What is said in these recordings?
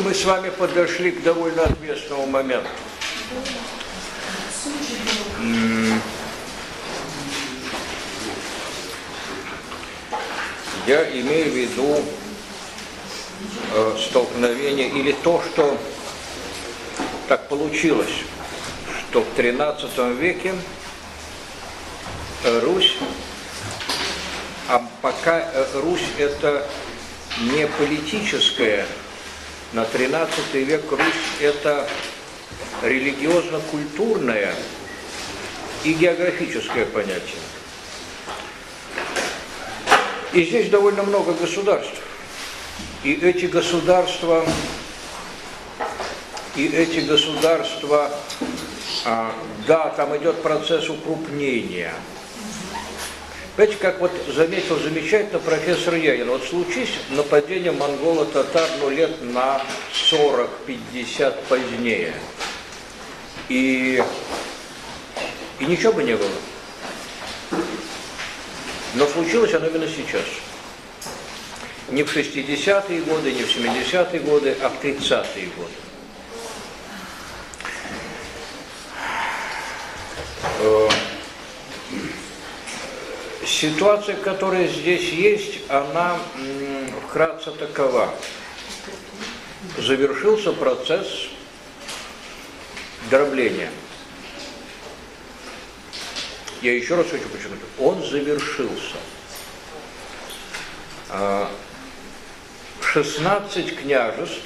что мы с вами подошли к довольно ответственному моменту. Я имею в виду столкновение или то, что так получилось, что в XIII веке Русь, а пока Русь это не политическая, на XIII век Русь это религиозно-культурное и географическое понятие. И здесь довольно много государств. И эти государства, да, там идет процесс укрупнения. Понимаете, как вот заметил замечательно профессор Янин, вот случись нападение монголо-татар лет на 40-50 позднее. И ничего бы не было. Но случилось оно именно сейчас. Не в 60-е годы, не в 70-е годы, а в 30-е годы. Ситуация, которая здесь есть, она вкратце такова. Завершился процесс дробления. Я еще раз хочу подчеркнуть, он завершился. 16 княжеств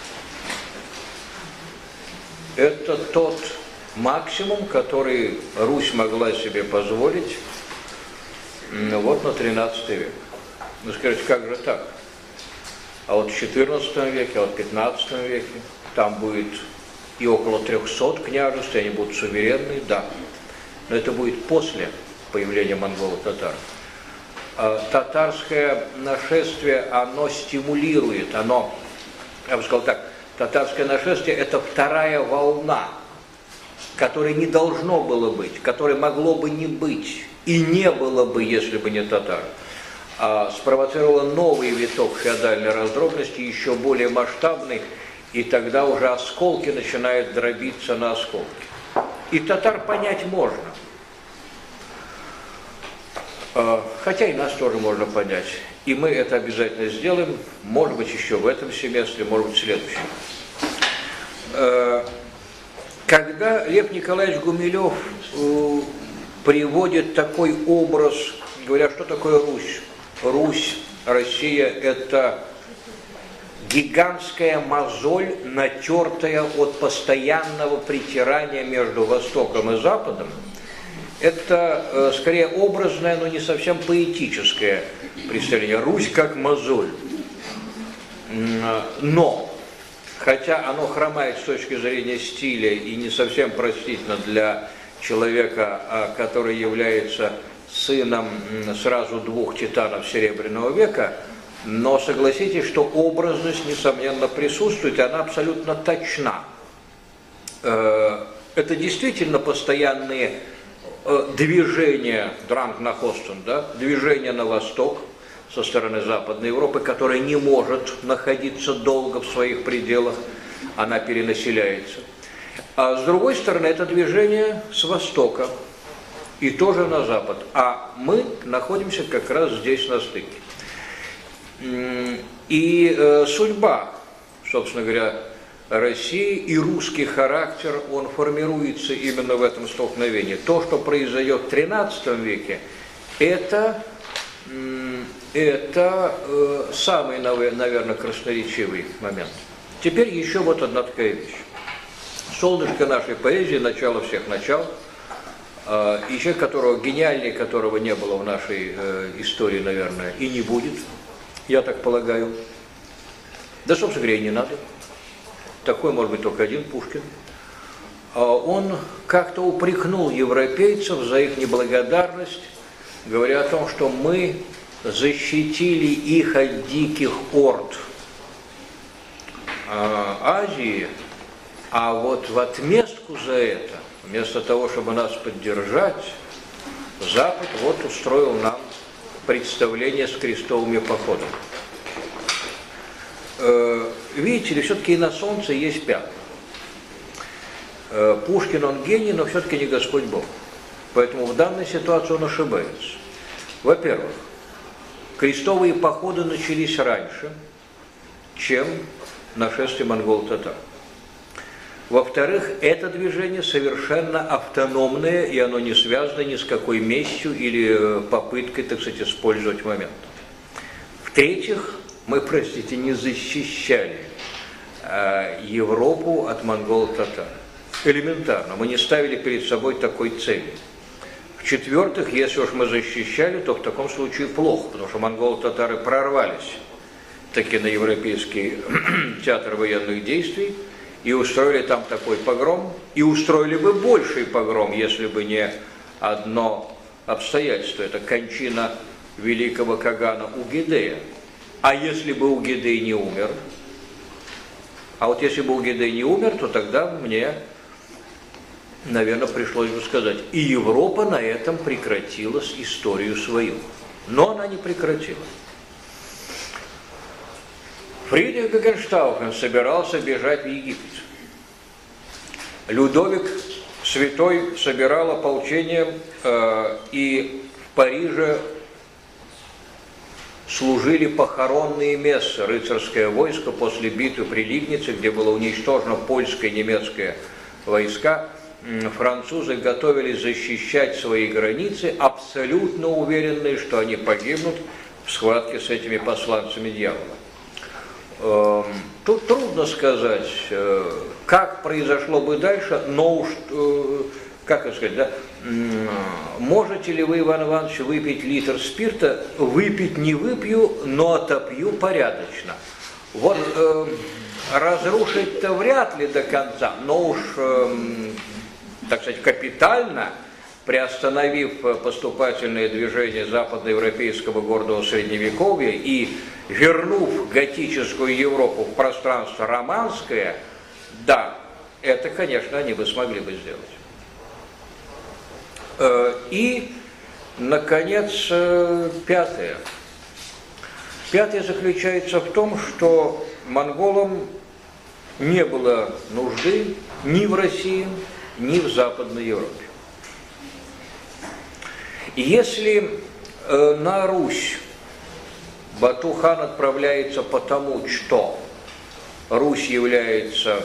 – это тот максимум, который Русь могла себе позволить вот на 13 век. Ну скажите, как же так? А вот в 14 веке, а вот в 15 веке там будет и около 300 княжеств, и они будут суверенные, да. Но это будет после появления монголо-татар. Татарское нашествие, оно стимулирует, оно, я бы сказал так, татарское нашествие – это вторая волна, которой не должно было быть, которой могло бы не быть, и не было бы, если бы не татар. Спровоцировало новый виток феодальной раздробности, еще более масштабный, и тогда уже осколки начинают дробиться на осколки. И татар понять можно. Хотя и нас тоже можно понять. И мы это обязательно сделаем, может быть, еще в этом семестре, может быть, в следующем. Когда Лев Николаевич Гумилев приводит такой образ, говоря, что такое Русь? Русь, Россия – это гигантская мозоль, натертая от постоянного притирания между Востоком и Западом. Это скорее образное, но не совсем поэтическое представление. Русь как мозоль. Но, хотя оно хромает с точки зрения стиля и не совсем простительно для человека, который является сыном сразу двух титанов Серебряного века, но согласитесь, что образность, несомненно, присутствует, и она абсолютно точна. Это действительно постоянные движение Дранг на Хостен, да, движение на восток со стороны Западной Европы, которая не может находиться долго в своих пределах, она перенаселяется. А с другой стороны, это движение с востока и тоже на запад. А мы находимся как раз здесь на стыке. И судьба, собственно говоря, России и русский характер, он формируется именно в этом столкновении. То, что произойдет в XIII веке, это самый, наверное, красноречивый момент. Теперь еще вот одна такая вещь. Солнышко нашей поэзии, начало всех начал, и человек, которого гениальнее, которого не было в нашей истории, наверное, и не будет, я так полагаю. Да, собственно говоря, и не надо. Такой, может быть, только один Пушкин. Он как-то упрекнул европейцев за их неблагодарность, говоря о том, что мы защитили их от диких орд Азии, а вот в отместку за это, вместо того, чтобы нас поддержать, Запад вот устроил нам представление с крестовыми походами. видите ли, все-таки и на солнце есть пятна. Пушкин, он гений, но все-таки не Господь Бог. Поэтому в данной ситуации он ошибается. Во-первых, крестовые походы начались раньше, чем нашествие монгол-татар. Во-вторых, это движение совершенно автономное, и оно не связано ни с какой местью или попыткой, так сказать, использовать момент. В-третьих, мы, простите, не защищали Европу от монгол-татар. Элементарно, мы не ставили перед собой такой цели. В-четвертых, если уж мы защищали, то в таком случае плохо, потому что монголо-татары прорвались таки на европейский театр военных действий и устроили там такой погром, и устроили бы больший погром, если бы не одно обстоятельство, это кончина великого Кагана Угидея. А если бы Угидей не умер? А вот если бы Угидей не умер, то тогда мне, наверное, пришлось бы сказать, и Европа на этом прекратила историю свою. Но она не прекратила. Фридрих Гогенштауфен собирался бежать в Египет. Людовик Святой собирал ополчение, и в Париже служили похоронные мессы, рыцарское войско после битвы при Лигнице, где было уничтожено польское и немецкое войска. Французы готовились защищать свои границы, абсолютно уверенные, что они погибнут в схватке с этими посланцами дьявола. Тут трудно сказать, как произошло бы дальше, но уж, как это сказать, да, можете ли вы, Иван Иванович, выпить литр спирта? Выпить не выпью, но отопью порядочно. Вот разрушить-то вряд ли до конца, но уж, так сказать, капитально, приостановив поступательное движение западноевропейского гордого средневековья и вернув готическую Европу в пространство романское, да, это, конечно, они бы смогли бы сделать. И, наконец, пятое. Пятое заключается в том, что монголам не было нужды ни в России, ни в Западной Европе. Если на Русь Бату-хан отправляется потому, что Русь является,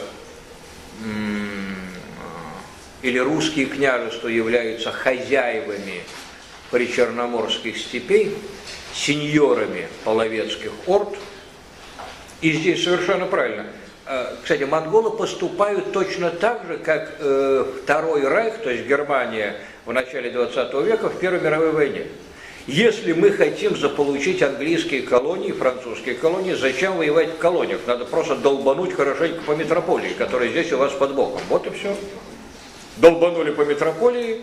или русские княжества являются хозяевами причерноморских степей, сеньорами половецких орд, и здесь совершенно правильно. Кстати, монголы поступают точно так же, как Второй Рейх, то есть Германия в начале 20 века в Первой мировой войне. Если мы хотим заполучить английские колонии, французские колонии, зачем воевать в колониях? Надо просто долбануть хорошенько по метрополии, которая здесь у вас под боком. Вот и все. Долбанули по метрополии.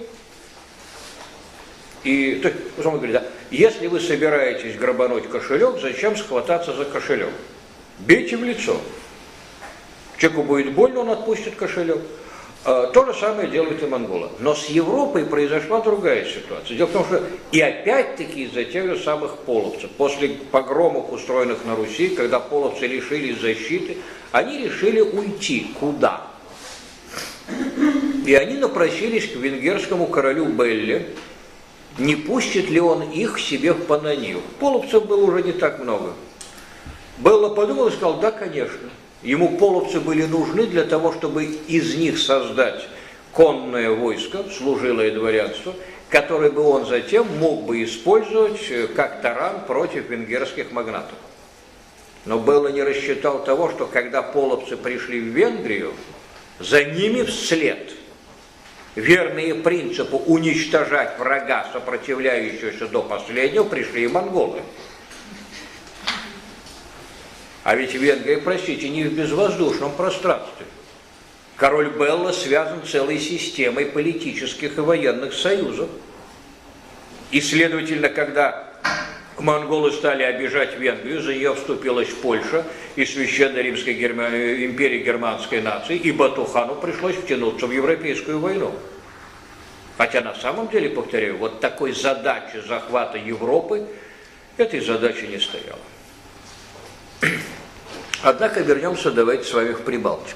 И, то есть, что мы говорим, да, если вы собираетесь грабануть кошелек, зачем схвататься за кошелек? Бейте в лицо. Человеку будет больно, он отпустит кошелек. То же самое делают и монголы. Но с Европой произошла другая ситуация. Дело в том, что и опять-таки из-за тех же самых половцев, после погромов, устроенных на Руси, когда половцы лишились защиты, они решили уйти. Куда? И они напросились к венгерскому королю Белле, не пустит ли он их к себе в Панонию. Половцев было уже не так много. Белла подумал и сказал, да, конечно. Ему половцы были нужны для того, чтобы из них создать конное войско, служилое дворянство, которое бы он затем мог бы использовать как таран против венгерских магнатов. Но Белла не рассчитал того, что когда половцы пришли в Венгрию, за ними вслед, верные принципу уничтожать врага, сопротивляющегося до последнего, пришли и монголы. А ведь Венгрия, простите, не в безвоздушном пространстве. Король Белла связан целой системой политических и военных союзов. И, следовательно, когда монголы стали обижать Венгрию, за нее вступилась Польша и Священная Римская империя германской нации, и Бату-хану пришлось втянуться в Европейскую войну. Хотя на самом деле, повторяю, вот такой задачи захвата Европы, этой задачи не стояло. Однако вернемся, давайте с вами в Прибалтику.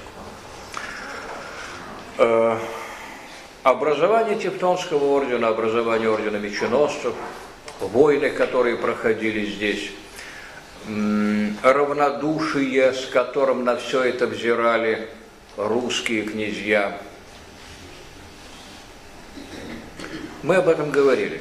Образование Тевтонского ордена, образование ордена меченосцев, войны, которые проходили здесь, равнодушие, с которым на все это взирали русские князья. Мы об этом говорили.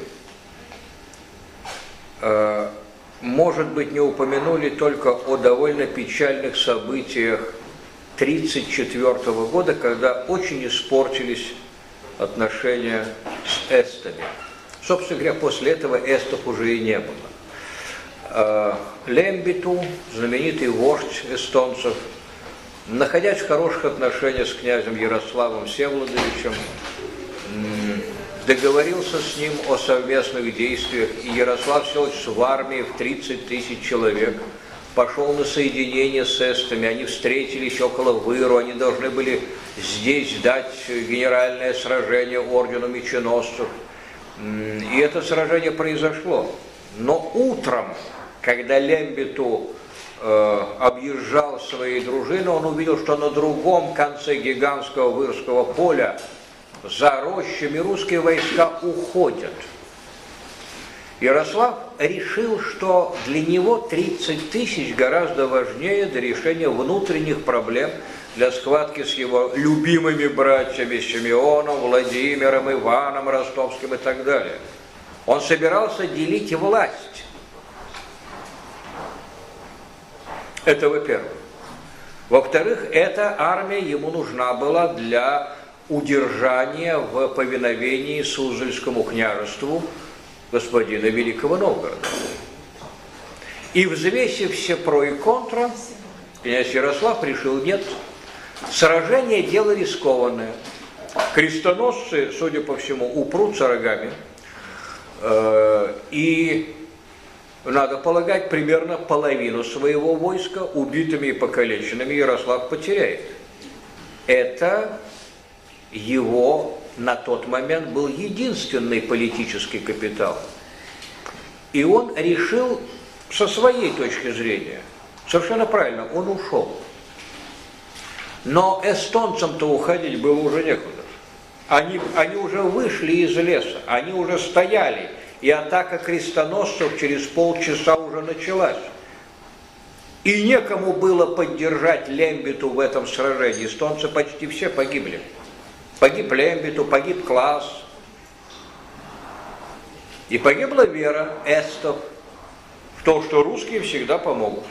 Может быть, не упомянули только о довольно печальных событиях 1934 года, когда очень испортились отношения с эстами. Собственно говоря, после этого эстов уже и не было. Лембиту, знаменитый вождь эстонцев, находясь в хороших отношениях с князем Ярославом Всеволодовичем, договорился с ним о совместных действиях, и Ярослав Всеволодович в армии в 30 тысяч человек пошел на соединение с эстами, они встретились около Выру, они должны были здесь дать генеральное сражение ордену меченосцев, и это сражение произошло. Но утром, когда Лембиту объезжал свои дружины, он увидел, что на другом конце гигантского Вырского поля за рощами русские войска уходят. Ярослав решил, что для него 30 тысяч гораздо важнее для решения внутренних проблем, для схватки с его любимыми братьями Симеоном, Владимиром, Иваном Ростовским и так далее. Он собирался делить власть. Это во-первых. Во-вторых, эта армия ему нужна была для удержания в повиновении Суздальскому княжеству господина Великого Новгорода. И взвесив все про и контра, князь Ярослав решил: нет, сражение – дело рискованное. Крестоносцы, судя по всему, упрутся рогами, и, надо полагать, примерно половину своего войска убитыми и покалеченными Ярослав потеряет. Это его на тот момент был единственный политический капитал. И он решил со своей точки зрения, совершенно правильно, он ушел. Но эстонцам-то уходить было уже некуда. Они уже вышли из леса, они уже стояли, и атака крестоносцев через полчаса уже началась. И некому было поддержать Лембиту в этом сражении. Эстонцы почти все погибли. Погиб Лембиту, погиб Класс. И погибла вера эстов в то, что русские всегда помогут.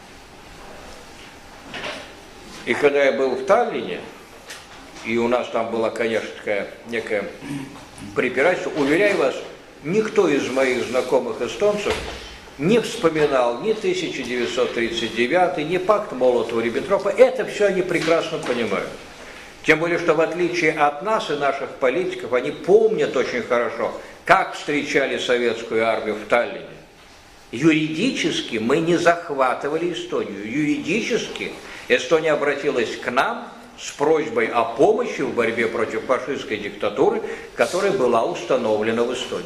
И когда я был в Таллине, и у нас там была, конечно, такая некая препирательство, уверяю вас, никто из моих знакомых эстонцев не вспоминал ни 1939, ни пакт Молотова-Риббентропа. Это все они прекрасно понимают. Тем более, что в отличие от нас и наших политиков, они помнят очень хорошо, как встречали советскую армию в Таллине. Юридически мы не захватывали Эстонию. Юридически Эстония обратилась к нам с просьбой о помощи в борьбе против фашистской диктатуры, которая была установлена в Эстонии.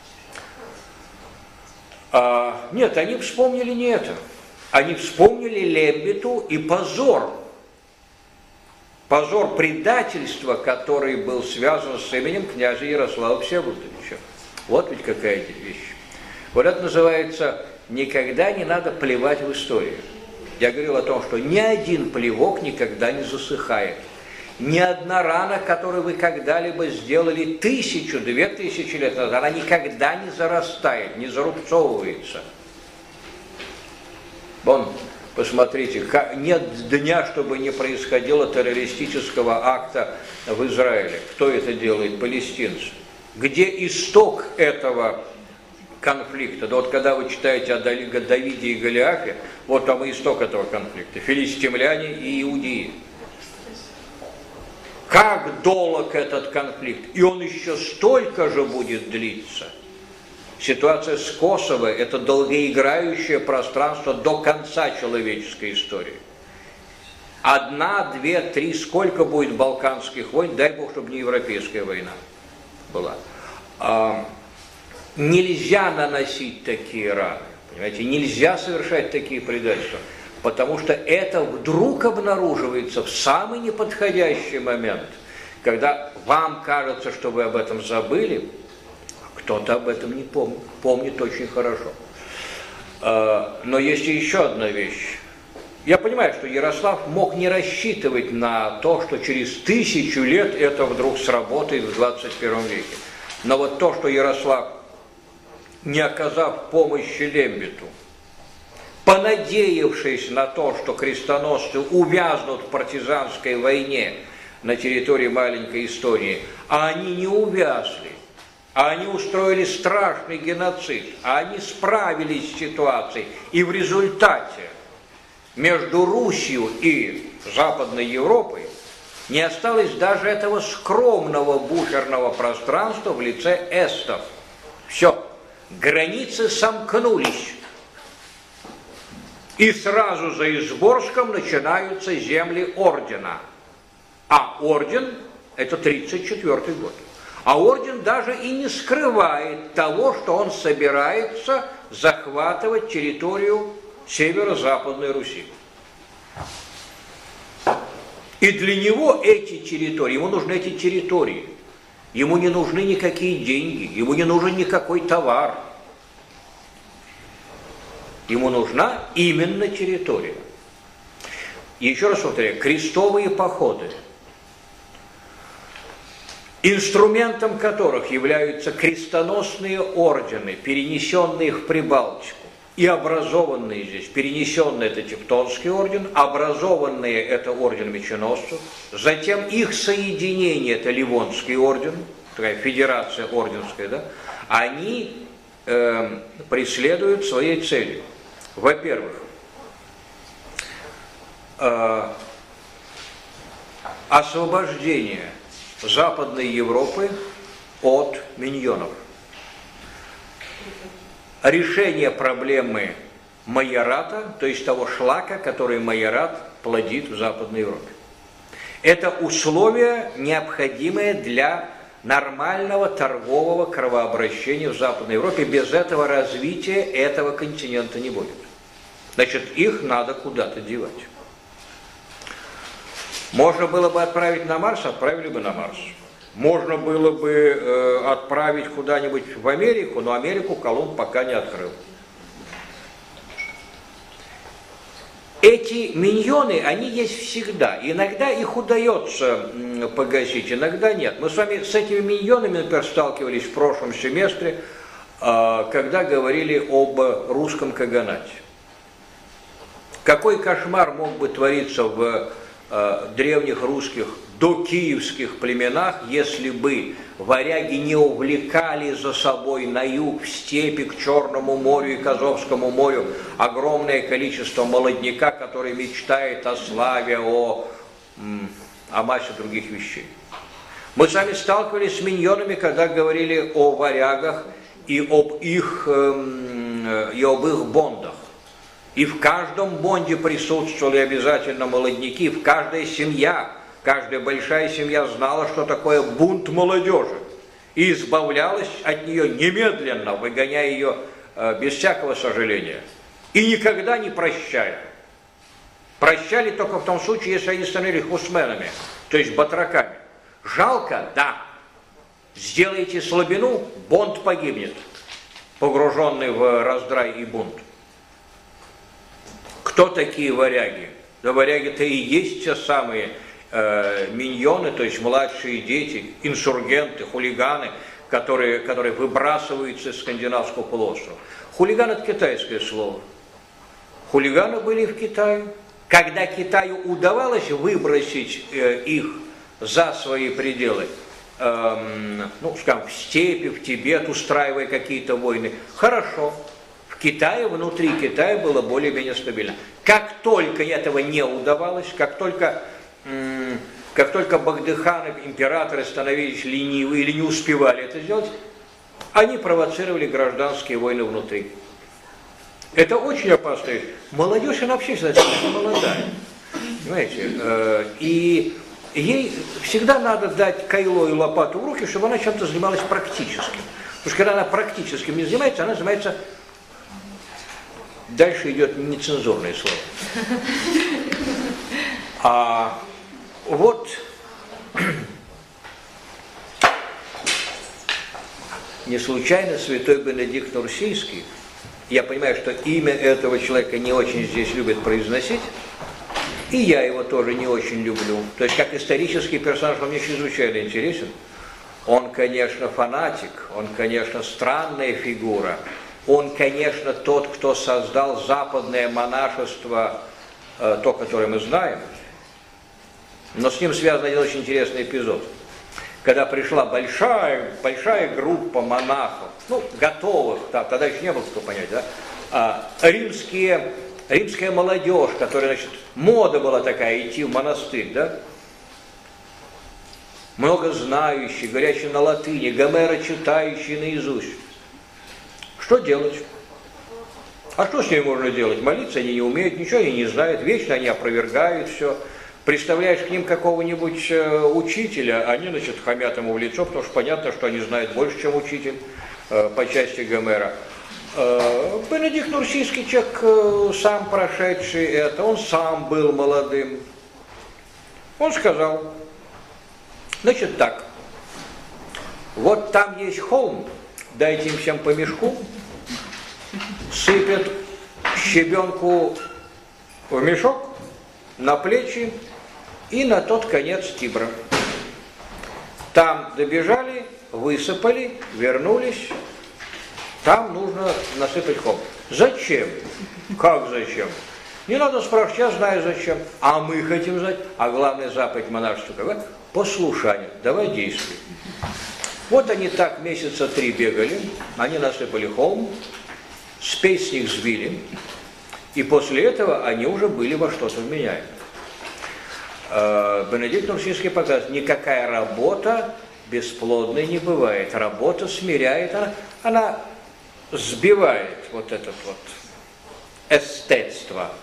Нет, они вспомнили не это. Они вспомнили Лембиту и позор. Позор предательства, который был связан с именем князя Ярослава Всеволодовича. Вот ведь какая вещь. Вот это называется «никогда не надо плевать в историю». Я говорил о том, что ни один плевок никогда не засыхает. Ни одна рана, которую вы когда-либо сделали 1000-2000 лет назад, она никогда не зарастает, не зарубцовывается. Вон, посмотрите, нет дня, чтобы не происходило террористического акта в Израиле. Кто это делает? Палестинцы. Где исток этого конфликта? Да вот когда вы читаете о Давиде и Голиафе, вот там и исток этого конфликта. Филистимляне и иудеи. Как долг этот конфликт? И он еще столько же будет длиться. Ситуация с Косово – это долгоиграющее пространство до конца человеческой истории. 1, 2, 3, сколько будет балканских войн, дай Бог, чтобы не европейская война была. Нельзя наносить такие раны, понимаете, нельзя совершать такие предательства. потому что это вдруг обнаруживается в самый неподходящий момент, когда вам кажется, что вы об этом забыли, кто-то об этом не помнит, помнит очень хорошо. Но есть еще одна вещь. Я понимаю, что Ярослав мог не рассчитывать на то, что через 1000 лет это вдруг сработает в 21 веке. Но вот то, что Ярослав, не оказав помощи Лембету, понадеявшись на то, что крестоносцы увязнут в партизанской войне на территории маленькой Эстонии, а они не увязли, а они устроили страшный геноцид, а они справились с ситуацией, и в результате между Русью и Западной Европой не осталось даже этого скромного буферного пространства в лице эстов. Все, границы сомкнулись. И сразу за Изборском начинаются земли ордена. А орден – это 1934 год. А орден даже и не скрывает того, что он собирается захватывать территорию северо-западной Руси. И для него эти территории, ему нужны эти территории. Ему не нужны никакие деньги, ему не нужен никакой товар. Ему нужна именно территория. И еще раз повторяю, крестовые походы, инструментом которых являются крестоносные ордены, перенесенные в Прибалтику, и образованные здесь, перенесенные это Тевтонский орден, образованные это орден меченосцев, затем их соединение, это Ливонский орден, такая федерация орденская, да, они преследуют своей целью. Во-первых, освобождение Западной Европы от миньонов. Решение проблемы майората, то есть того шлака, который майорат плодит в Западной Европе. Это условие, необходимое для нормального торгового кровообращения в Западной Европе. Без этого развития этого континента не будет. Значит, их надо куда-то девать. Можно было бы отправить на Марс, отправили бы на Марс. Можно было бы отправить куда-нибудь в Америку, но Америку Колумб пока не открыл. Эти миньоны, они есть всегда. Иногда их удается погасить, иногда нет. Мы с вами с этими миньонами, например, сталкивались в прошлом семестре, когда говорили об русском каганате. Какой кошмар мог бы твориться в древних русских докиевских племенах, если бы варяги не увлекали за собой на юг, в степи, к Черному морю и к Азовскому морю огромное количество молодняка, который мечтает о славе, о массе других вещей. Мы с вами сталкивались с миньонами, когда говорили о варягах и об их бондах. И в каждом бонде присутствовали обязательно молодняки, в каждой семье, каждая большая семья знала, что такое бунт молодежи, и избавлялась от нее немедленно, выгоняя ее без всякого сожаления, и никогда не прощая. Прощали только в том случае, если они становились хусменами, то есть батраками. Жалко? Да. Сделайте слабину, бонд погибнет, погруженный в раздрай и бунт. Кто такие варяги? Да варяги-то и есть те самые миньоны, то есть младшие дети, инсургенты, хулиганы, которые выбрасываются из скандинавского полуострова. Хулиган – это китайское слово. Хулиганы были в Китае. Когда Китаю удавалось выбросить их за свои пределы, скажем, в степи, в Тибет, устраивая какие-то войны, хорошо. В Китае, внутри Китая было более-менее стабильно. Как только этого не удавалось, как только багдыханы, императоры становились ленивы или не успевали это сделать, они провоцировали гражданские войны внутри. Это очень опасно. Молодежь, она вообще всегда молодая. Понимаете? И ей всегда надо дать кайло и лопату в руки, чтобы она чем-то занималась практическим. Потому что когда она практическим не занимается, она занимается Дальше идет нецензурное слово. А вот не случайно святой Бенедикт Нурсийский, я понимаю, что имя этого человека не очень здесь любят произносить, и я его тоже не очень люблю. То есть как исторический персонаж он мне чрезвычайно интересен. Он, конечно, фанатик, он, конечно, странная фигура, он, конечно, тот, кто создал западное монашество, то, которое мы знаем, но с ним связан один очень интересный эпизод. Когда пришла большая группа монахов, ну, готовых, тогда еще не было такого понятия, да, римская молодежь, которая, значит, мода была такая, идти в монастырь, да, много знающие, говорящие на латыни, Гомера читающие наизусть. Что делать? А что с ними можно делать? Молиться они не умеют, ничего они не знают, вечно они опровергают все. Представляешь к ним какого-нибудь учителя, они, значит, хамят ему в лицо, потому что понятно, что они знают больше, чем учитель по части Гомера. Бенедикт Нурсийский человек, сам прошедший это, он сам был молодым. Он сказал, значит так, вот там есть холм, дайте им всем по мешку, сыпят щебенку в мешок, на плечи и на тот конец Тибра. Там добежали, высыпали, вернулись, там нужно насыпать холм. Зачем? Как зачем? Не надо спрашивать, я знаю зачем. А мы хотим знать. А главная заповедь монашества какая? Послушание. Давай действуй. Вот они так месяца 3 бегали, они насыпали холм, спесь с них сбили, и после этого они уже были во что-то вменяемы. Бенедикт Нурсийский показывает, никакая работа бесплодной не бывает. Работа смиряет, она сбивает вот это вот эстетство.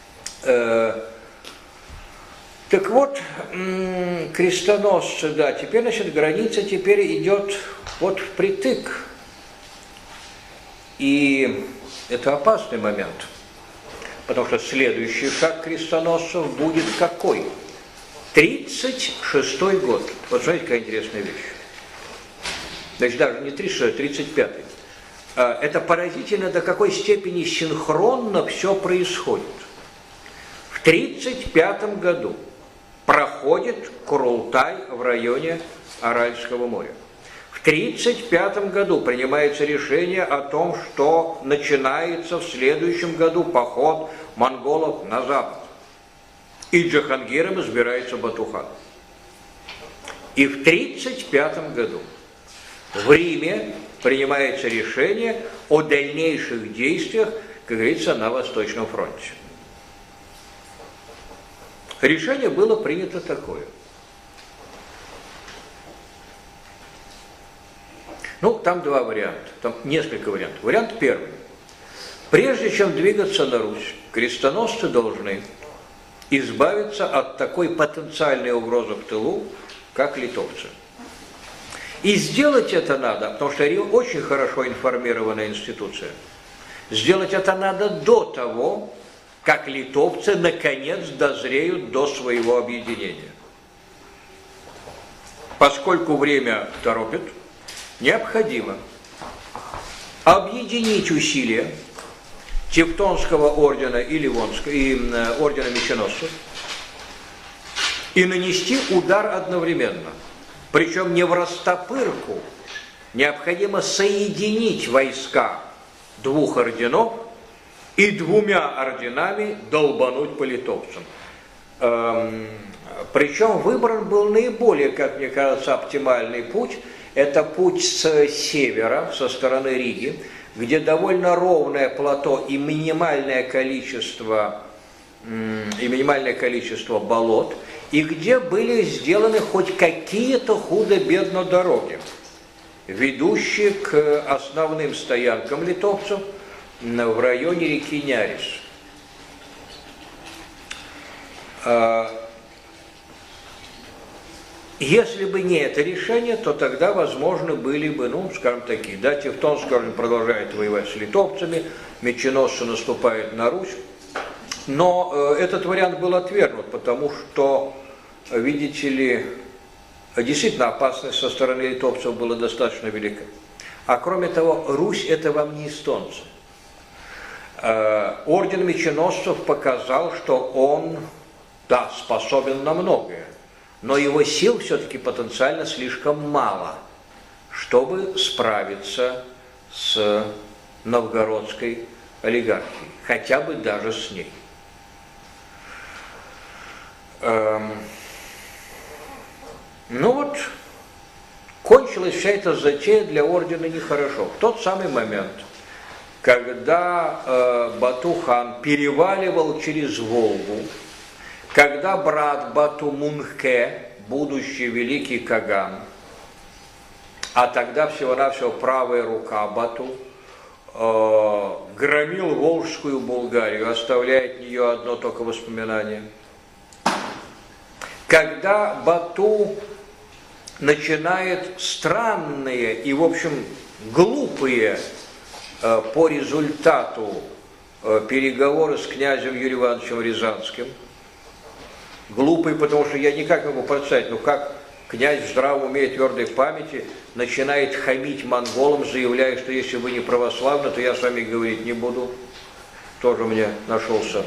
Так вот, крестоносцы, да, теперь, значит, граница теперь идет вот впритык. И это опасный момент, потому что следующий шаг крестоносцев будет какой? 36-й год. Вот смотрите, какая интересная вещь. Значит, даже не 36-й, 35-й. Это поразительно, до какой степени синхронно все происходит. В 35-м году проходит Курултай в районе Аральского моря. В 1935 году принимается решение о том, что начинается в следующем году поход монголов на запад. И Джахангиром избирается Батухан. И в 1935 году в Риме принимается решение о дальнейших действиях, как говорится, на Восточном фронте. Решение было принято такое. Ну, там два варианта, там несколько вариантов. Вариант первый. Прежде чем двигаться на Русь, крестоносцы должны избавиться от такой потенциальной угрозы в тылу, как литовцы. И сделать это надо, потому что Рим очень хорошо информированная институция. Сделать это надо до того, как литовцы наконец дозреют до своего объединения. Поскольку время торопит, необходимо объединить усилия Тевтонского ордена и Ливонского, и ордена меченосцев и нанести удар одновременно. Причем не в растопырку, необходимо соединить войска двух орденов и двумя орденами долбануть по литовцам. Причем выбран был наиболее, как мне кажется, оптимальный путь. Это путь с севера, со стороны Риги, где довольно ровное плато и минимальное количество болот, и где были сделаны хоть какие-то худо-бедно дороги, ведущие к основным стоянкам литовцев в районе реки Нярис. Если бы не это решение, то тогда, возможно, были бы, ну, скажем такие, да, Тевтонский орден продолжает воевать с литовцами, меченосцы наступают на Русь, но этот вариант был отвергнут, потому что, видите ли, действительно опасность со стороны литовцев была достаточно велика. А кроме того, Русь это вам не эстонцы. Орден меченосцев показал, что он, да, способен на многое, но его сил все-таки потенциально слишком мало, чтобы справиться с новгородской олигархией, хотя бы даже с ней. Ну вот, кончилась вся эта затея для ордена нехорошо. В тот самый момент, когда Бату-хан переваливал через Волгу, когда брат Бату-Мунхе, будущий великий Каган, а тогда всего-навсего правая рука Бату, громил Волжскую Булгарию, оставляя от нее одно только воспоминание. Когда Бату начинает странные и, в общем, глупые по результату переговоры с князем Юрием Ивановичем Рязанским. Глупые, потому что я никак не могу представить, ну как князь в здравом уме и твердой памяти начинает хамить монголам, заявляя, что если вы не православны, то я с вами говорить не буду. Тоже мне нашелся.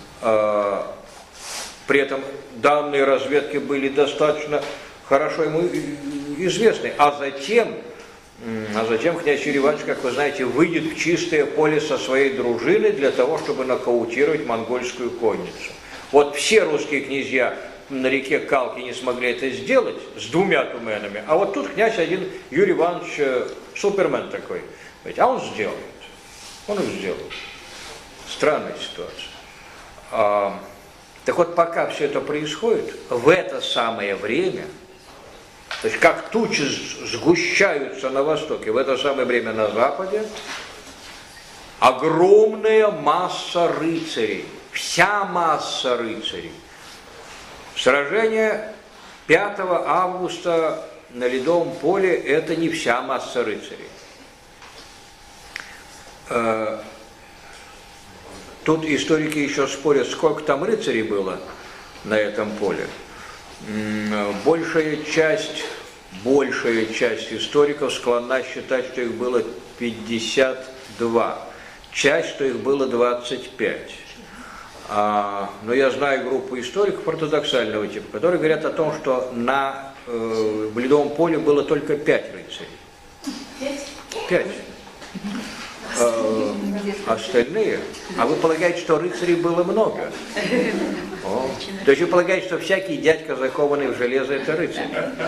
При этом данные разведки были достаточно хорошо ему известны. А затем князь Юрий Иванович, как вы знаете, выйдет в чистое поле со своей дружиной для того, чтобы нокаутировать монгольскую конницу. Вот все русские князья на реке Калки не смогли это сделать с двумя туменами, а вот тут князь один Юрий Иванович супермен такой, а он сделает. Он их сделает. Странная ситуация. Так вот, пока все это происходит, в это самое время, то есть как тучи сгущаются на востоке, в это самое время на западе, огромная масса рыцарей, вся масса рыцарей. Сражение 5 августа на Ледовом поле – это не вся масса рыцарей. Тут историки еще спорят, сколько там рыцарей было на этом поле. Большая часть историков склонна считать, что их было 52. Часть, что их было 25. Но я знаю группу историков ортодоксального типа, которые говорят о том, что в Ледовом поле было только 5 рыцарей. 5. Остальные? А вы полагаете, что рыцарей было много? То есть вы полагаете, что всякий дядька, закованный в железо, это рыцарь?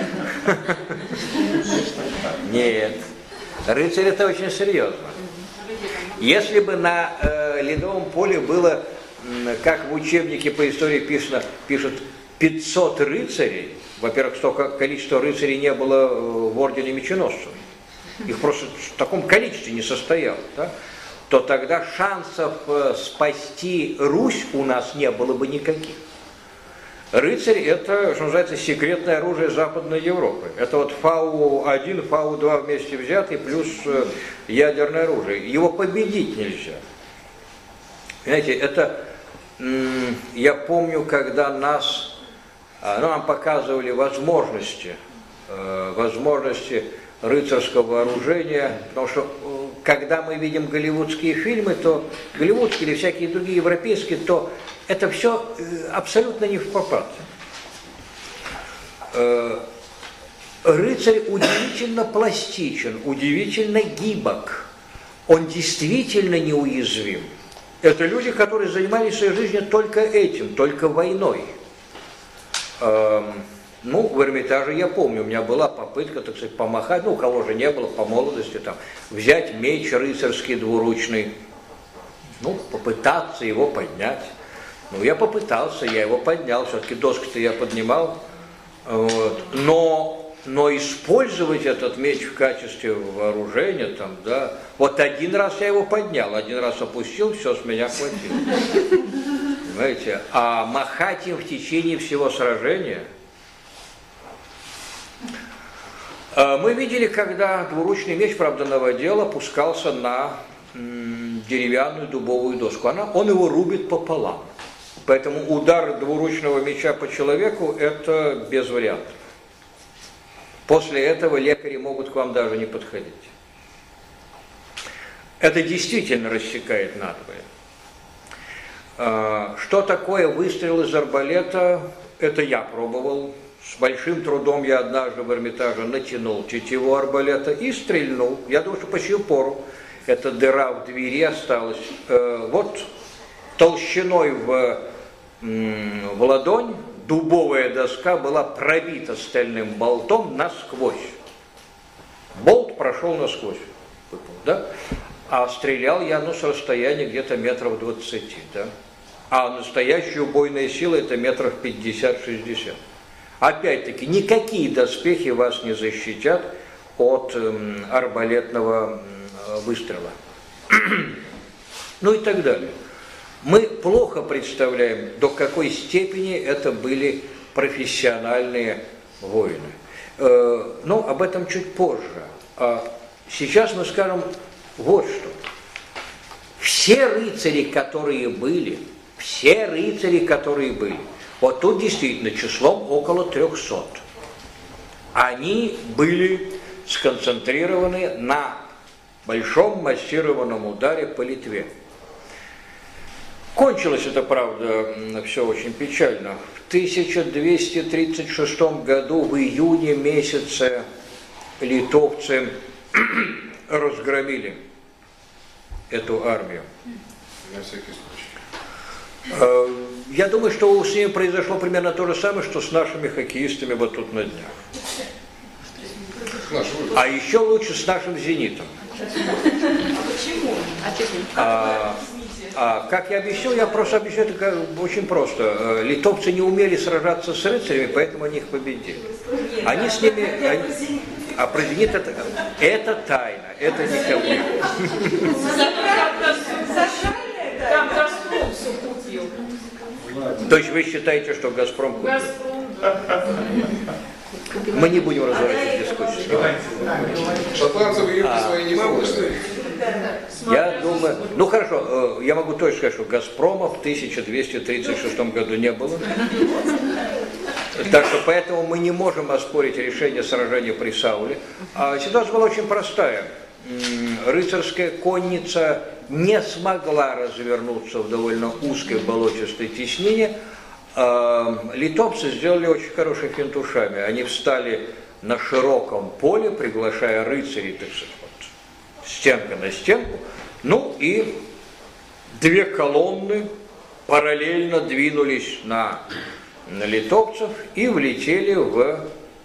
Нет. Рыцарь это очень серьезно. Если бы на Ледовом поле было, как в учебнике по истории пишут 500 рыцарей, во-первых, столько количества рыцарей не было в ордене меченосцев, их просто в таком количестве не состояло, да? То тогда шансов спасти Русь у нас не было бы никаких. Рыцарь – это, что называется, секретное оружие Западной Европы. Это вот Фау-1, Фау-2 вместе взятый, плюс ядерное оружие. Его победить нельзя. Понимаете, это, я помню, когда нам показывали возможности рыцарского вооружения, потому что когда мы видим голливудские фильмы, то голливудские или всякие другие европейские, то это все абсолютно не впопад. Рыцарь удивительно пластичен, удивительно гибок, он действительно неуязвим. Это люди, которые занимались в своей жизни только этим, только войной. В Эрмитаже я помню, у меня была попытка, так сказать, помахать, у кого же не было по молодости, там, взять меч рыцарский двуручный, попытаться его поднять. Я попытался, я его поднял, все-таки доску-то я поднимал, вот. Но использовать этот меч в качестве вооружения, там, да, вот один раз я его поднял, один раз опустил, все, с меня хватило. Понимаете? А махать им в течение всего сражения, Мы видели, когда двуручный меч, правда, новодел опускался на деревянную дубовую доску. Он его рубит пополам. Поэтому удар двуручного меча по человеку – это без вариантов. После этого лекари могут к вам даже не подходить. Это действительно рассекает надвое. Что такое выстрел из арбалета? Это я пробовал. С большим трудом я однажды в Эрмитаже натянул тетиву арбалета и стрельнул. Я думаю, что по сию пору эта дыра в двери осталась. Вот толщиной в ладонь дубовая доска была пробита стальным болтом насквозь. Болт прошел насквозь. Да? А стрелял я с расстояния где-то метров 20. Да? А настоящая убойная сила это метров 50-60. Опять-таки, никакие доспехи вас не защитят от арбалетного выстрела. Ну и так далее. Мы плохо представляем, до какой степени это были профессиональные воины. Но об этом чуть позже. Сейчас мы скажем вот что. Все рыцари, которые были, вот тут действительно числом около 300, они были сконцентрированы на большом массированном ударе по Литве. Кончилось это, правда, все очень печально. В 1236 году, в июне месяце, литовцы разгромили эту армию. На всякий случай. Я думаю, что с ними произошло примерно то же самое, что с нашими хоккеистами вот тут на днях. А еще лучше с нашим «Зенитом». Почему? Как я объяснил, я просто объясню это очень просто. Литовцы не умели сражаться с рыцарями, поэтому они их победили. Они с ними... А про «Зенит» это тайна, это никому. Там «Газпром» все купил. То есть вы считаете, что «Газпром» купил? «Газпром», да. Мы не будем разворачивать дискуссию. Шотландцы в юбке свои не могут. Я думаю, ну хорошо, я могу точно сказать, что «Газпрома» в 1236 году не было. Так что поэтому мы не можем оспорить решение сражения при Сауле. А ситуация была очень простая. Рыцарская конница не смогла развернуться в довольно узкой болотистой теснине. Литовцы сделали очень хорошие финтушами. Они встали на широком поле, приглашая рыцарей, так сказать, вот, стенка на стенку. Ну и две колонны параллельно двинулись на литовцев и влетели в,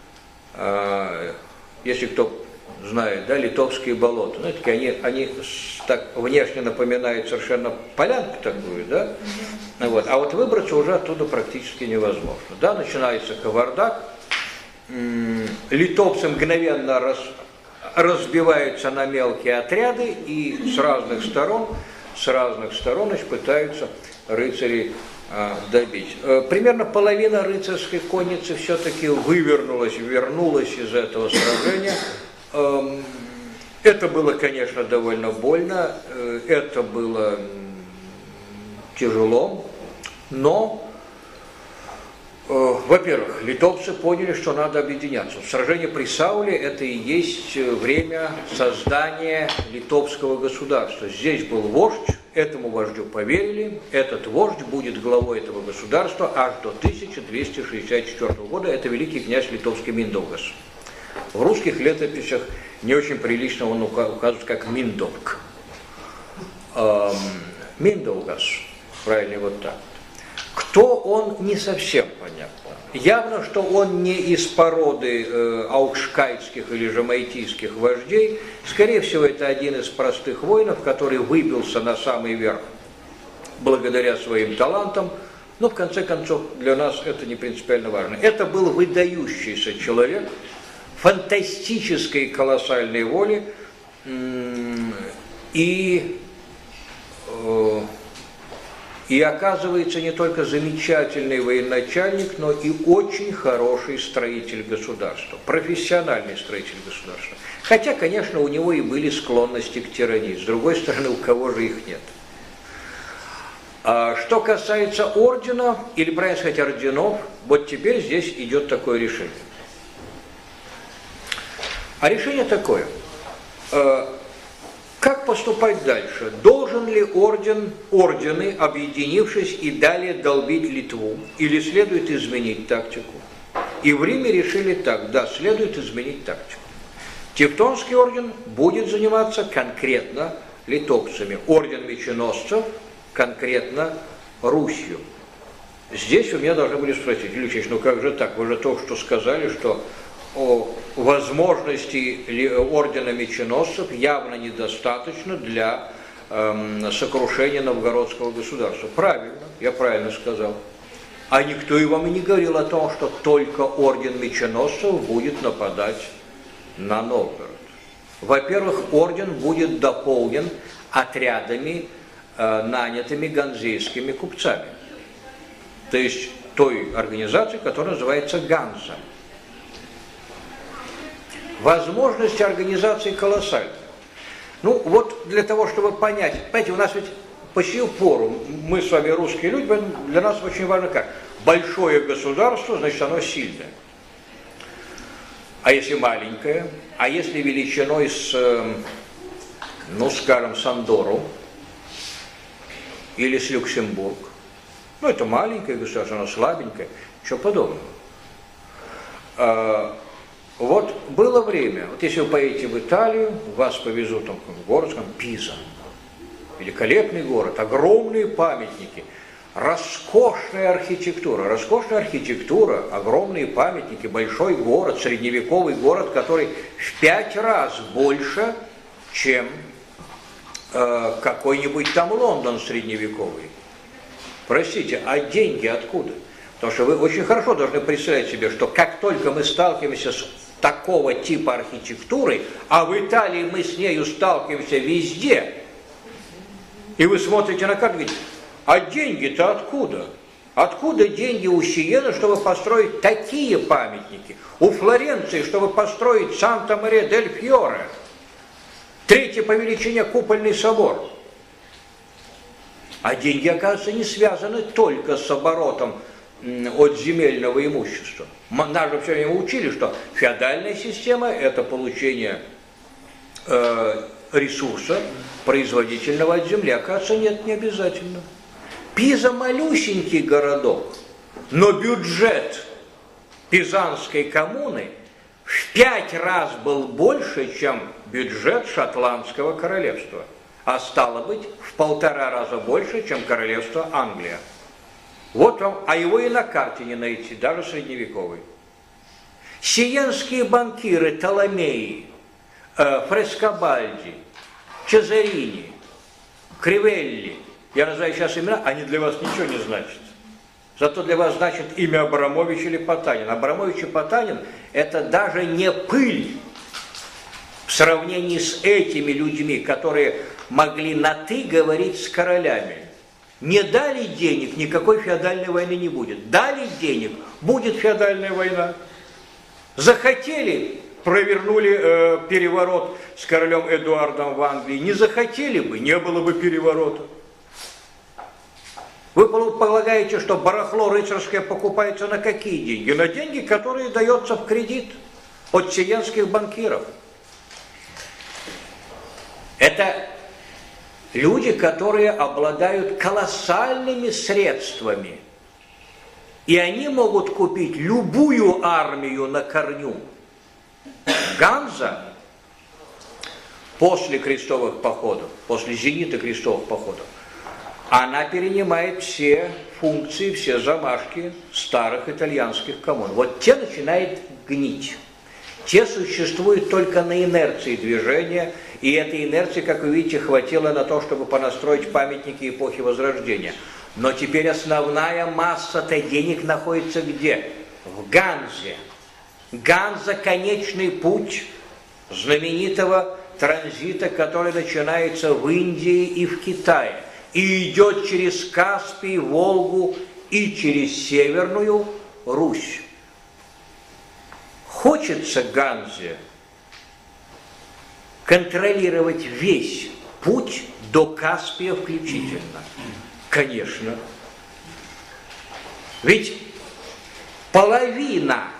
если кто знает, да, литовские болота. Ну, они так внешне напоминают совершенно полянку такую, да? Вот. А вот выбраться уже оттуда практически невозможно. Да, начинается кавардак, литовцы мгновенно разбиваются на мелкие отряды и с разных сторон пытаются рыцари добить. Примерно половина рыцарской конницы все-таки вернулась из этого сражения. Это было, конечно, довольно больно, это было тяжело, но, во-первых, литовцы поняли, что надо объединяться. Сражение при Сауле – это и есть время создания литовского государства. Здесь был вождь, этому вождю поверили, этот вождь будет главой этого государства аж до 1264 года, это великий князь литовский Миндаугас. В русских летописях не очень прилично он указывает как Миндолг. Миндаугас, правильно вот так. Кто он, не совсем понятно. Явно, что он не из породы аукшкайтских или жамайтийских вождей. Скорее всего, это один из простых воинов, который выбился на самый верх благодаря своим талантам. Но в конце концов для нас это не принципиально важно. Это был выдающийся человек, фантастической колоссальной воли и И оказывается не только замечательный военачальник, но и очень хороший строитель государства, профессиональный строитель государства. Хотя, конечно, у него и были склонности к тирании. С другой стороны, у кого же их нет? А что касается ордена, или, правильно сказать, орденов, вот теперь здесь идет такое решение. А решение такое. Как поступать дальше? Должен ли ордены, объединившись, и далее долбить Литву, или следует изменить тактику? И в Риме решили так, да, следует изменить тактику. Тевтонский орден будет заниматься конкретно литовцами, орден меченосцев конкретно Русью. Здесь у меня должны были спросить: Илья Ильич, ну как же так? Вы же только что сказали, что о возможности ордена меченосцев явно недостаточно для сокрушения новгородского государства. Правильно, я правильно сказал. А никто и вам и не говорил о том, что только орден меченосцев будет нападать на Новгород. Во-первых, орден будет дополнен отрядами, нанятыми ганзейскими купцами. То есть той организацией, которая называется Ганза. Возможности организации колоссальны. Ну вот для того, чтобы понять, понимаете, у нас ведь по сию пору, мы с вами русские люди, для нас очень важно как? Большое государство, значит оно сильное. А если маленькое? А если величиной с, ну скажем, с Андорру или с Люксембург? Ну это маленькое государство, оно слабенькое, ничего подобного. Вот было время, вот если вы поедете в Италию, вас повезут там в город, скажем, Пиза. Великолепный город, огромные памятники, роскошная архитектура, огромные памятники, большой город, средневековый город, который в 5 раз больше, чем какой-нибудь там Лондон средневековый. Простите, а деньги откуда? Потому что вы очень хорошо должны представлять себе, что как только мы сталкиваемся с такого типа архитектурой, а в Италии мы с нею сталкиваемся везде, и вы смотрите на карту, говорите, а деньги-то откуда? Откуда деньги у Сиены, чтобы построить такие памятники? У Флоренции, чтобы построить Санта-Мария-дель-Фьоре, 3-й по величине купольный собор. А деньги, оказывается, не связаны только с оборотом от земельного имущества. Нас же все время учили, что феодальная система – это получение ресурса производительного от земли. Оказывается, нет, не обязательно. Пиза – малюсенький городок, но бюджет Пизанской коммуны в 5 раз был больше, чем бюджет Шотландского королевства, а стало быть, в 1,5 раза больше, чем королевство Англия. Вот вам, а его и на карте не найти, даже средневековый. Сиенские банкиры Толомеи, Фрескобальди, Чезарини, Кривелли, я называю сейчас имена, они для вас ничего не значат. Зато для вас значит имя Абрамович или Потанин. Абрамович и Потанин – это даже не пыль в сравнении с этими людьми, которые могли на «ты» говорить с королями. Не дали денег, никакой феодальной войны не будет. Дали денег, будет феодальная война. Захотели, провернули переворот с королем Эдуардом в Англии. Не захотели бы, не было бы переворота. Вы полагаете, что барахло рыцарское покупается на какие деньги? На деньги, которые даются в кредит от сиенских банкиров. Это люди, которые обладают колоссальными средствами. И они могут купить любую армию на корню. Ганза после крестовых походов, после зенита крестовых походов, она перенимает все функции, все замашки старых итальянских коммун. Вот те начинают гнить. Те существуют только на инерции движения, и этой инерции, как вы видите, хватило на то, чтобы понастроить памятники эпохи Возрождения. Но теперь основная масса-то денег находится где? В Ганзе. Ганза – конечный путь знаменитого транзита, который начинается в Индии и в Китае. и идет через Каспий, Волгу и через Северную Русь. Хочется Ганзе контролировать весь путь до Каспия включительно? Конечно. Ведь половина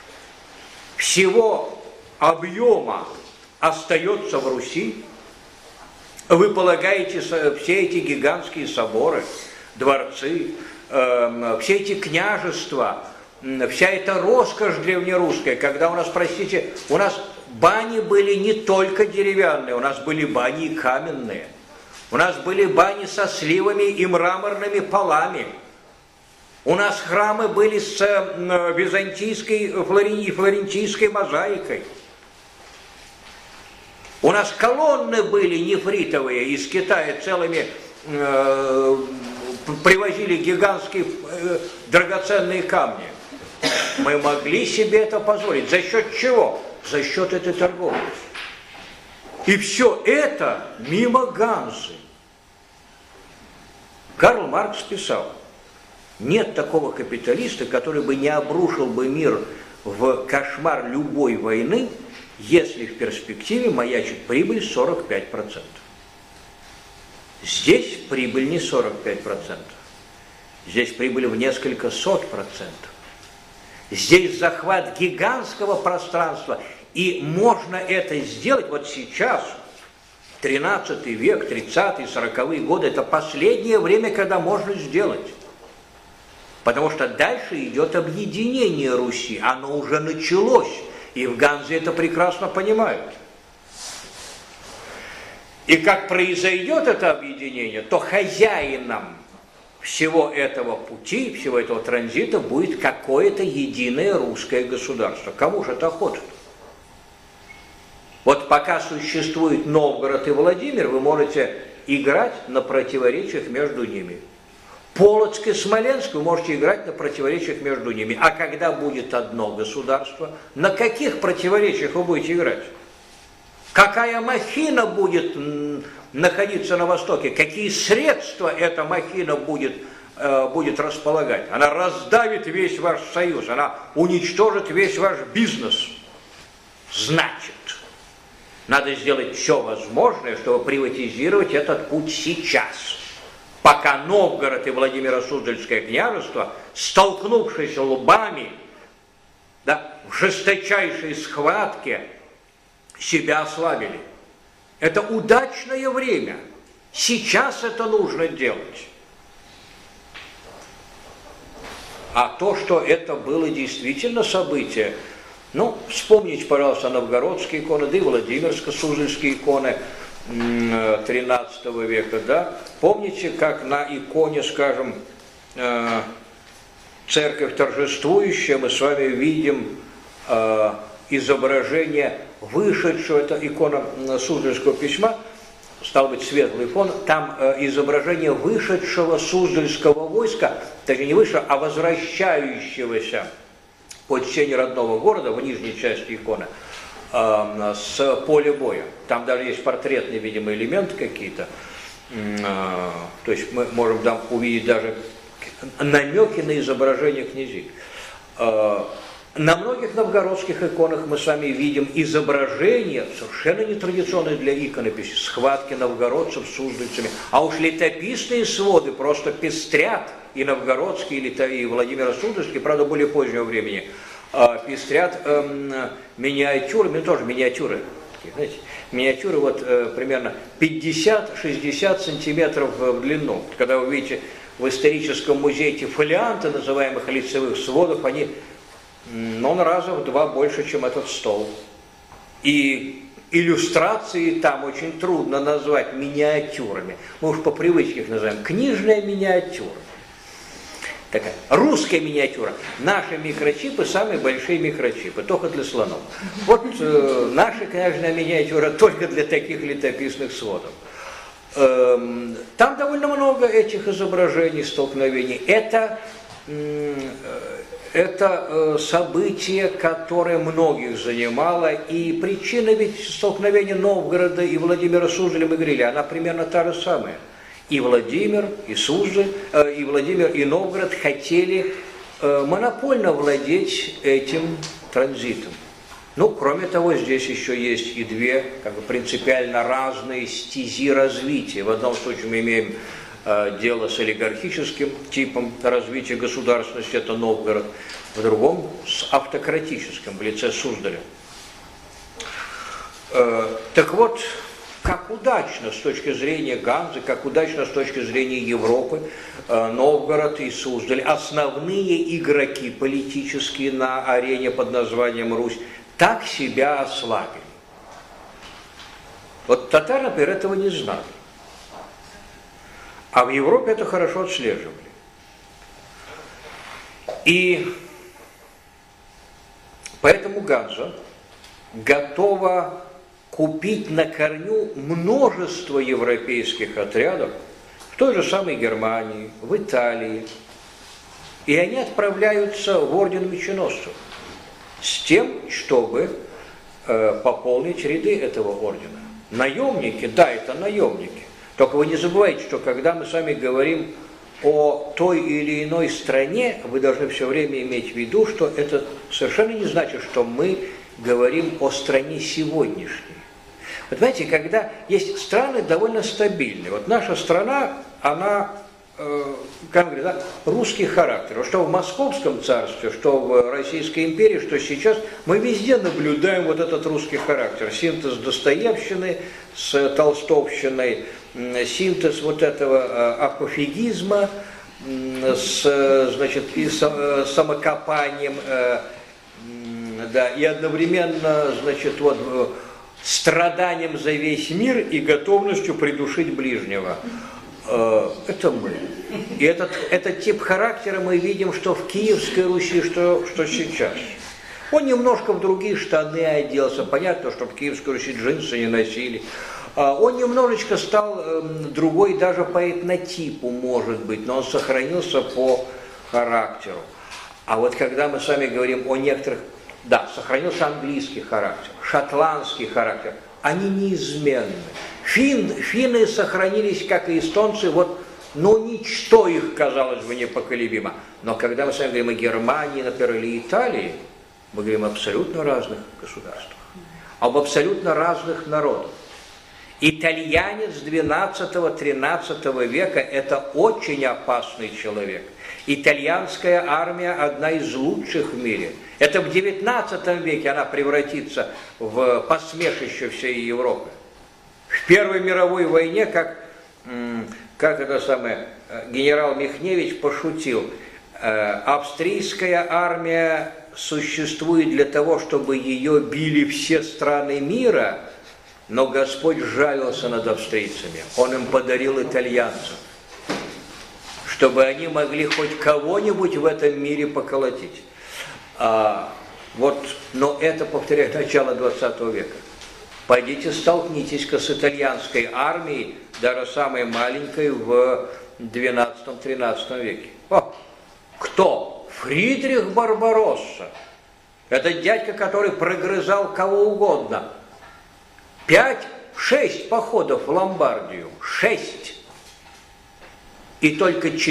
всего объема остается в Руси. Вы полагаете, все эти гигантские соборы, дворцы, все эти княжества, вся эта роскошь древнерусская, когда у нас, простите, у нас бани были не только деревянные, у нас были бани и каменные. У нас были бани со сливами и мраморными полами. У нас храмы были с византийской и флорентийской мозаикой. У нас колонны были нефритовые, из Китая целыми привозили гигантские драгоценные камни. Мы могли себе это позволить. За счет чего? За счет этой торговли. И все это мимо Ганзы. Карл Маркс писал: нет такого капиталиста, который бы не обрушил бы мир в кошмар любой войны, если в перспективе маячит прибыль 45%. Здесь прибыль не 45%. Здесь прибыль в несколько сот процентов. Здесь захват гигантского пространства. И можно это сделать вот сейчас, 13 век, 30-е, 40-е годы, это последнее время, когда можно сделать. Потому что дальше идет объединение Руси, оно уже началось, и в Ганзе это прекрасно понимают. И как произойдет это объединение, то хозяином всего этого пути, всего этого транзита будет какое-то единое русское государство. Кому же это охота? Вот пока существует Новгород и Владимир, вы можете играть на противоречиях между ними. Полоцк и Смоленск вы можете играть на противоречиях между ними. А когда будет одно государство, на каких противоречиях вы будете играть? Какая махина будет находиться на Востоке? Какие средства эта махина будет располагать? Она раздавит весь ваш союз, она уничтожит весь ваш бизнес. Значит, надо сделать все возможное, чтобы приватизировать этот путь сейчас. Пока Новгород и Владимиро-Суздальское княжество, столкнувшись лбами, да, в жесточайшей схватке, себя ослабили. Это удачное время. Сейчас это нужно делать. А то, что это было действительно событие, ну, вспомните, пожалуйста, новгородские иконы, да и Владимирско-Суздальские иконы 13 века, да? Помните, как на иконе, скажем, церковь торжествующая, мы с вами видим изображение вышедшего, это икона Суздальского письма, стал быть, светлый фон, там изображение вышедшего Суздальского войска, точнее не вышедшего, а возвращающегося под сень родного города, в нижней части иконы, с поля боя. Там даже есть портретные, видимо, элементы какие-то. То есть мы можем там увидеть даже намеки на изображение князей. На многих новгородских иконах мы с вами видим изображения, совершенно нетрадиционные для иконописи, схватки новгородцев с суздальцами. А уж летописные своды просто пестрят, и новгородские, и Владимиро-Суздальские, правда, более позднего времени, пестрят миниатюрами, тоже миниатюры, знаете, миниатюры вот примерно 50-60 сантиметров в длину. Когда вы видите в историческом музее эти фолианты, называемых лицевых сводов, они на раза в два больше, чем этот стол. И иллюстрации там очень трудно назвать миниатюрами. Мы уж по привычке их называем книжная миниатюра. Такая русская миниатюра. Наши микрочипы самые большие микрочипы, только для слонов. Вот наша книжная миниатюра только для таких летописных сводов. Там довольно много этих изображений, столкновений. Это событие, которое многих занимало, и причина ведь столкновения Новгорода и Владимира-Суздаля, мы говорили, она примерно та же самая. и Владимир, и Суздаль, и Владимир, и Новгород хотели монопольно владеть этим транзитом. Ну, кроме того, здесь еще есть и две принципиально разные стези развития. В одном случае мы имеем дело с олигархическим типом развития государственности, это Новгород, в другом с автократическим в лице Суздаля. Так вот, как удачно с точки зрения Ганзы, как удачно с точки зрения Европы, Новгород и Суздаль, основные игроки политические на арене под названием Русь, так себя ослабили. Вот татары, например, этого не знали. А в Европе это хорошо отслеживали. И поэтому Ганза готова купить на корню множество европейских отрядов в той же самой Германии, в Италии. И они отправляются в орден меченосцев с тем, чтобы пополнить ряды этого ордена. Наемники, да, это наемники. Только вы не забывайте, что когда мы с вами говорим о той или иной стране, вы должны все время иметь в виду, что это совершенно не значит, что мы говорим о стране сегодняшней. Вот знаете, когда есть страны довольно стабильные. Вот наша страна, она, как говорят, да, русский характер. Вот что в Московском царстве, что в Российской империи, что сейчас, мы везде наблюдаем вот этот русский характер. Синтез Достоевщины с Толстовщиной, синтез вот этого апофигизма значит, и самокопанием, да, и одновременно, значит, вот, страданием за весь мир и готовностью придушить ближнего. Это мы. И этот тип характера мы видим, что в Киевской Руси, что сейчас. Он немножко в другие штаны оделся. Понятно, что в Киевской Руси джинсы не носили. Он немножечко стал другой даже по этнотипу, может быть, но он сохранился по характеру. А вот когда мы с вами говорим о некоторых, да, сохранился английский характер, шотландский характер, они неизменны. Финны сохранились, как и эстонцы, вот, но ничто их, казалось бы, непоколебимо. Но когда мы с вами говорим о Германии, например, или Италии, мы говорим об абсолютно разных государствах, об абсолютно разных народах. Итальянец XII-XIII века – это очень опасный человек. Итальянская армия одна из лучших в мире. Это в XIX веке она превратится в посмешище всей Европы. В Первой мировой войне, как это самое, генерал Михневич пошутил, австрийская армия существует для того, чтобы ее били все страны мира, но Господь жалился над австрийцами. Он им подарил итальянцев, чтобы они могли хоть кого-нибудь в этом мире поколотить. Но это, повторяю, начало 20 века. Пойдите столкнитесь-ка с итальянской армией, даже самой маленькой, в XII-XIII веке. Кто? Фридрих Барбаросса. Это дядька, который прогрызал кого угодно. 5-6 походов в Ломбардию. 6. И только 2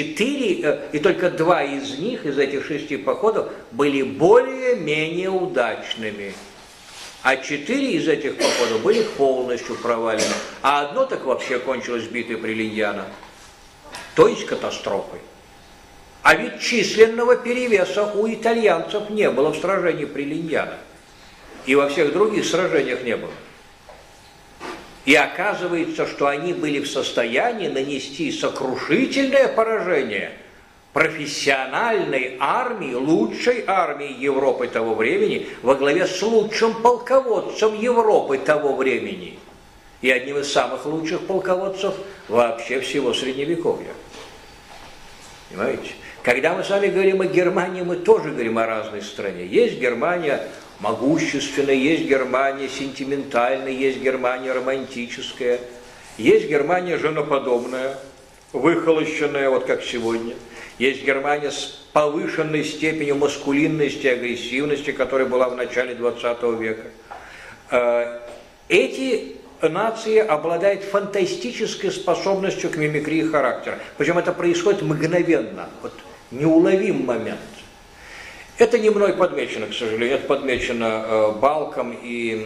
из них, из этих 6 походов, были более-менее удачными. А 4 из этих походов были полностью провалены. А одно так вообще кончилось битвой при Линьяно. То есть катастрофой. А ведь численного перевеса у итальянцев не было в сражении при Линьяно. И во всех других сражениях не было. И оказывается, что они были в состоянии нанести сокрушительное поражение профессиональной армии, лучшей армии Европы того времени, во главе с лучшим полководцем Европы того времени. И одним из самых лучших полководцев вообще всего Средневековья. Понимаете? Когда мы с вами говорим о Германии, мы тоже говорим о разной стране. Есть Германия могущественная, есть Германия сентиментальная, есть Германия романтическая, есть Германия женоподобная, выхолощенная, вот как сегодня. Есть Германия с повышенной степенью маскулинности, агрессивности, которая была в начале 20 века. Эти нация обладает фантастической способностью к мимикрии характера. Причем это происходит мгновенно, вот неуловим момент. Это не мной подмечено, к сожалению, это подмечено Балком и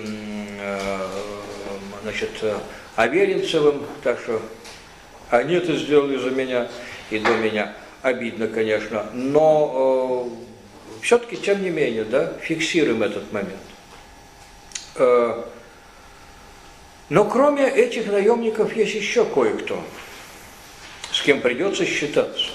Аверинцевым, так что они это сделали за меня и до меня. Обидно, конечно, но все-таки, тем не менее, да, фиксируем этот момент. Но кроме этих наемников есть еще кое-кто, с кем придется считаться.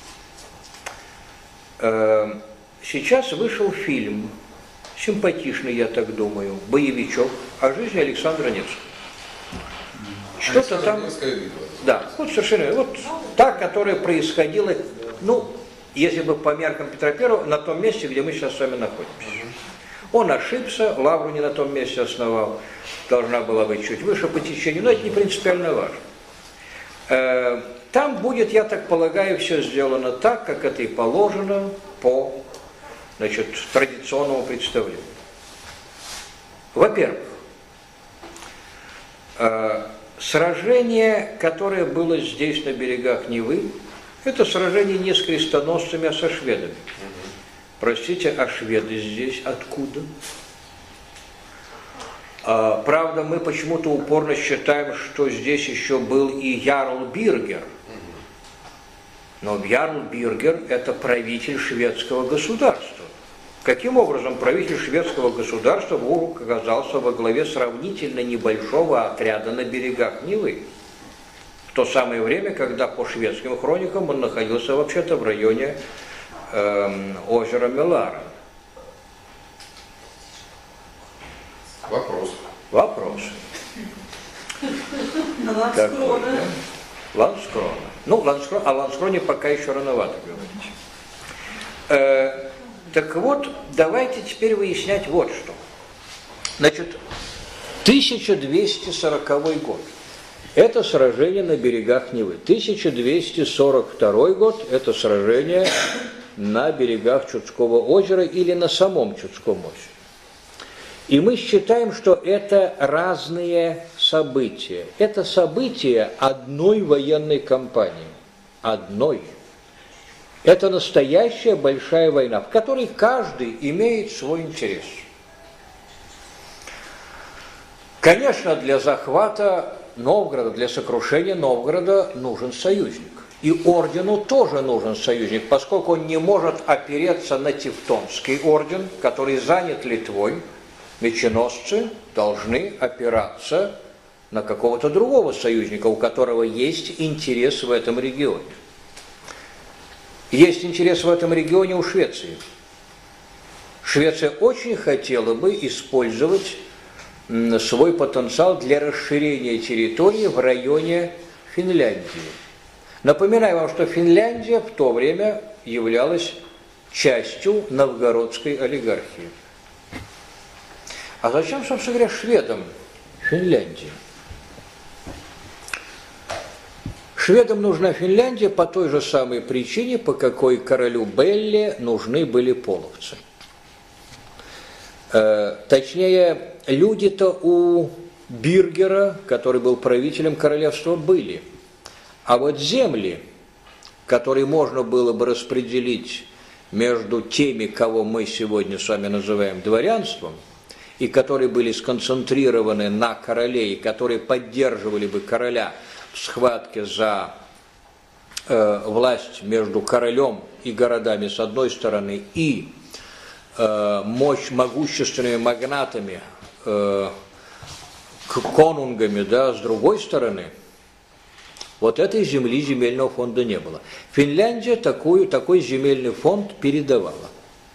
Сейчас вышел фильм, симпатичный, я так думаю, боевичок о жизни Александра Невского. Что-то там... Да, вот совершенно, вот та, которая происходила, ну, если бы по меркам Петра I, на том месте, где мы сейчас с вами находимся. Он ошибся, лавру не на том месте основал, должна была быть чуть выше по течению, но это не принципиально важно. Там будет, я так полагаю, все сделано так, как это и положено по, значит, традиционному представлению. Во-первых, сражение, которое было здесь, на берегах Невы, это сражение не с крестоносцами, а со шведами. Простите, а шведы здесь откуда? Правда, мы почему-то упорно считаем, что здесь еще был и Ярл Биргер. Но Ярл Биргер – это правитель шведского государства. Каким образом правитель шведского государства оказался во главе сравнительно небольшого отряда на берегах Невы? В то самое время, когда по шведским хроникам он находился вообще-то в районе озера Мелара. Вопрос. Ланскрона. Ланскрона. Ну, о Ланскроне пока еще рановато говорить. Так вот, давайте теперь выяснять вот что. Значит, 1240 год. Это сражение на берегах Невы. 1242 год – это сражение на берегах Чудского озера или на самом Чудском озере. И мы считаем, что это разные события. Это события одной военной кампании. Одной. Это настоящая большая война, в которой каждый имеет свой интерес. Конечно, для захвата Новгорода, для сокрушения Новгорода нужен союзник. И ордену тоже нужен союзник, поскольку он не может опереться на Тевтонский орден, который занят Литвой. Меченосцы должны опираться на какого-то другого союзника, у которого есть интерес в этом регионе. Есть интерес в этом регионе у Швеции. Швеция очень хотела бы использовать свой потенциал для расширения территории в районе Финляндии. Напоминаю вам, что Финляндия в то время являлась частью новгородской олигархии. А зачем, собственно говоря, шведам Финляндия? Шведам нужна Финляндия по той же самой причине, по какой королю Белле нужны были половцы. Точнее, люди-то у Биргера, который был правителем королевства, были. А вот земли, которые можно было бы распределить между теми, кого мы сегодня с вами называем дворянством, и которые были сконцентрированы на короле, и которые поддерживали бы короля в схватке за власть между королем и городами с одной стороны и могущественными магнатами, конунгами, да, с другой стороны, вот этой земли, земельного фонда не было. Финляндия такой земельный фонд передавала.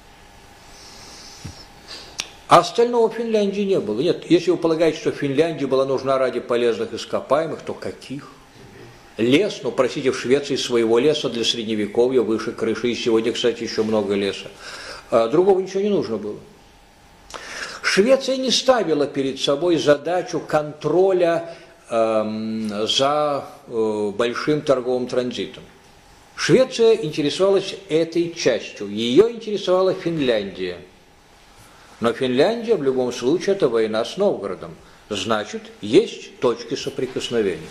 А остального в Финляндии не было. Нет, если вы полагаете, что Финляндия была нужна ради полезных ископаемых, то каких? Лес, ну, простите, в Швеции своего леса для средневековья выше крыши, и сегодня, кстати, еще много леса. А другого ничего не нужно было. Швеция не ставила перед собой задачу контроля за большим торговым транзитом. Швеция интересовалась этой частью, ее интересовала Финляндия. Но Финляндия в любом случае это война с Новгородом. Значит, есть точки соприкосновения.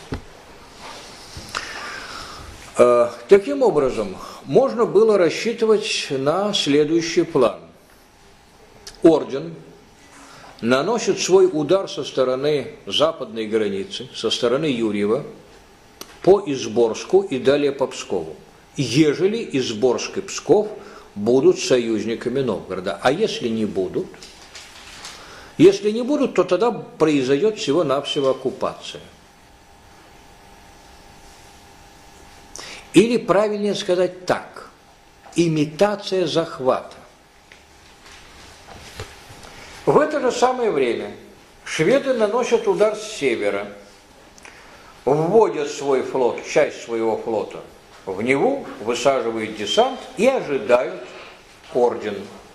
Таким образом, можно было рассчитывать на следующий план. Орден наносит свой удар со стороны западной границы, со стороны Юрьева, по Изборску и далее по Пскову. Ежели Изборск и Псков будут союзниками Новгорода. А если не будут? Если не будут, то тогда произойдет всего-навсего оккупация. Или правильнее сказать так, имитация захвата. В это же самое время шведы наносят удар с севера, вводят свой флот, часть своего флота в Неву, высаживают десант и ожидают орден.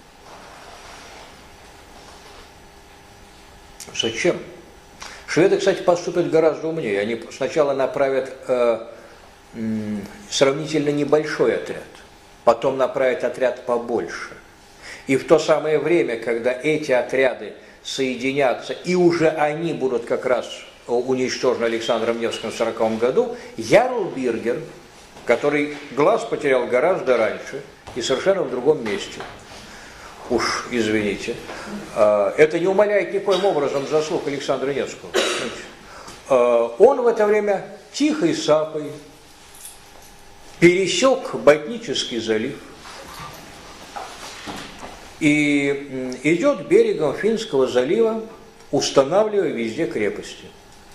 Зачем? Шведы, кстати, поступят гораздо умнее. Они сначала направят сравнительно небольшой отряд, потом направят отряд побольше. И в то самое время, когда эти отряды соединятся, и уже они будут как раз уничтожены Александром Невским в 1940 году, Ярл Биргер, который глаз потерял гораздо раньше и совершенно в другом месте, уж извините, это не умаляет никоим образом заслуг Александра Невского. Он в это время тихой сапой пересек Ботнический залив и идет берегом Финского залива, устанавливая везде крепости.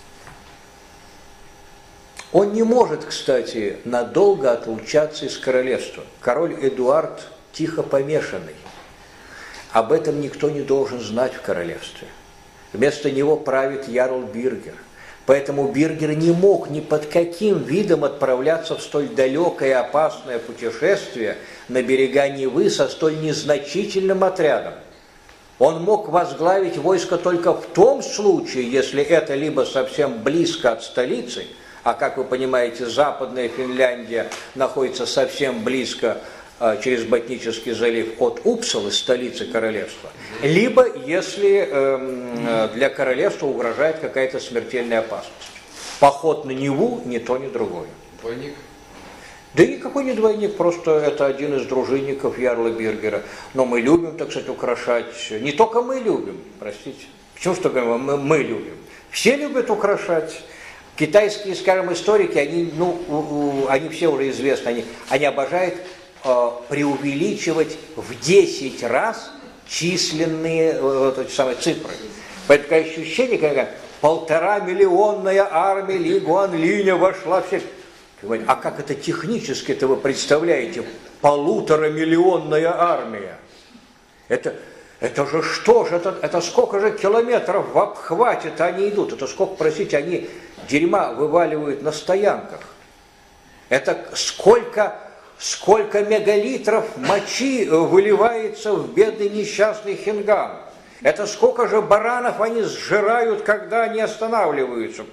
Он не может, кстати, надолго отлучаться из королевства. Король Эдуард тихо помешанный. Об этом никто не должен знать в королевстве. Вместо него правит Ярл Биргер. Поэтому Биргер не мог ни под каким видом отправляться в столь далекое и опасное путешествие на берега Невы со столь незначительным отрядом. Он мог возглавить войско только в том случае, если это либо совсем близко от столицы, а, как вы понимаете, Западная Финляндия находится совсем близко через Ботнический залив от Упсалы, столицы королевства, либо если для королевства угрожает какая-то смертельная опасность. Поход на Неву ни то, ни другое. Двойник? Да никакой не двойник, просто это один из дружинников Ярла Биргера. Но мы любим, так сказать, украшать. Не только мы любим, простите. Почему что говорим, мы любим? Все любят украшать. Китайские, скажем, историки, они все уже известны, они обожают преувеличивать в 10 раз численные самые цифры. Поэтому такое ощущение, как 1,5-миллионная армия Ли Гуанлиня вошла в все. А как это технически-то вы представляете? 1,5-миллионная армия. Это же что же? Это сколько же километров в обхвате-то они идут? Это сколько, простите, они дерьма вываливают на стоянках? Это сколько мегалитров мочи выливается в бедный несчастный Хинган? Это сколько же баранов они сжирают, когда они останавливаются?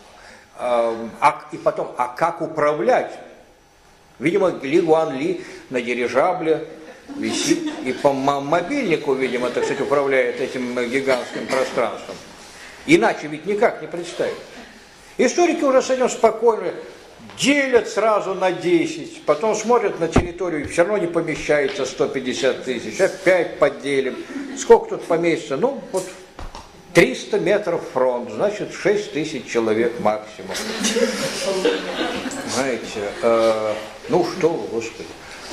И потом, как управлять? Видимо, Ли Гуанли на дирижабле висит и по мобильнику, видимо, так сказать, управляет этим гигантским пространством. Иначе ведь никак не представить. Историки уже с этим спокойно делят сразу на 10, потом смотрят на территорию, все равно не помещается 150 тысяч, опять поделим. Сколько тут поместится? 300 метров фронт, значит 6 тысяч человек максимум. Знаете, что вы, Господи.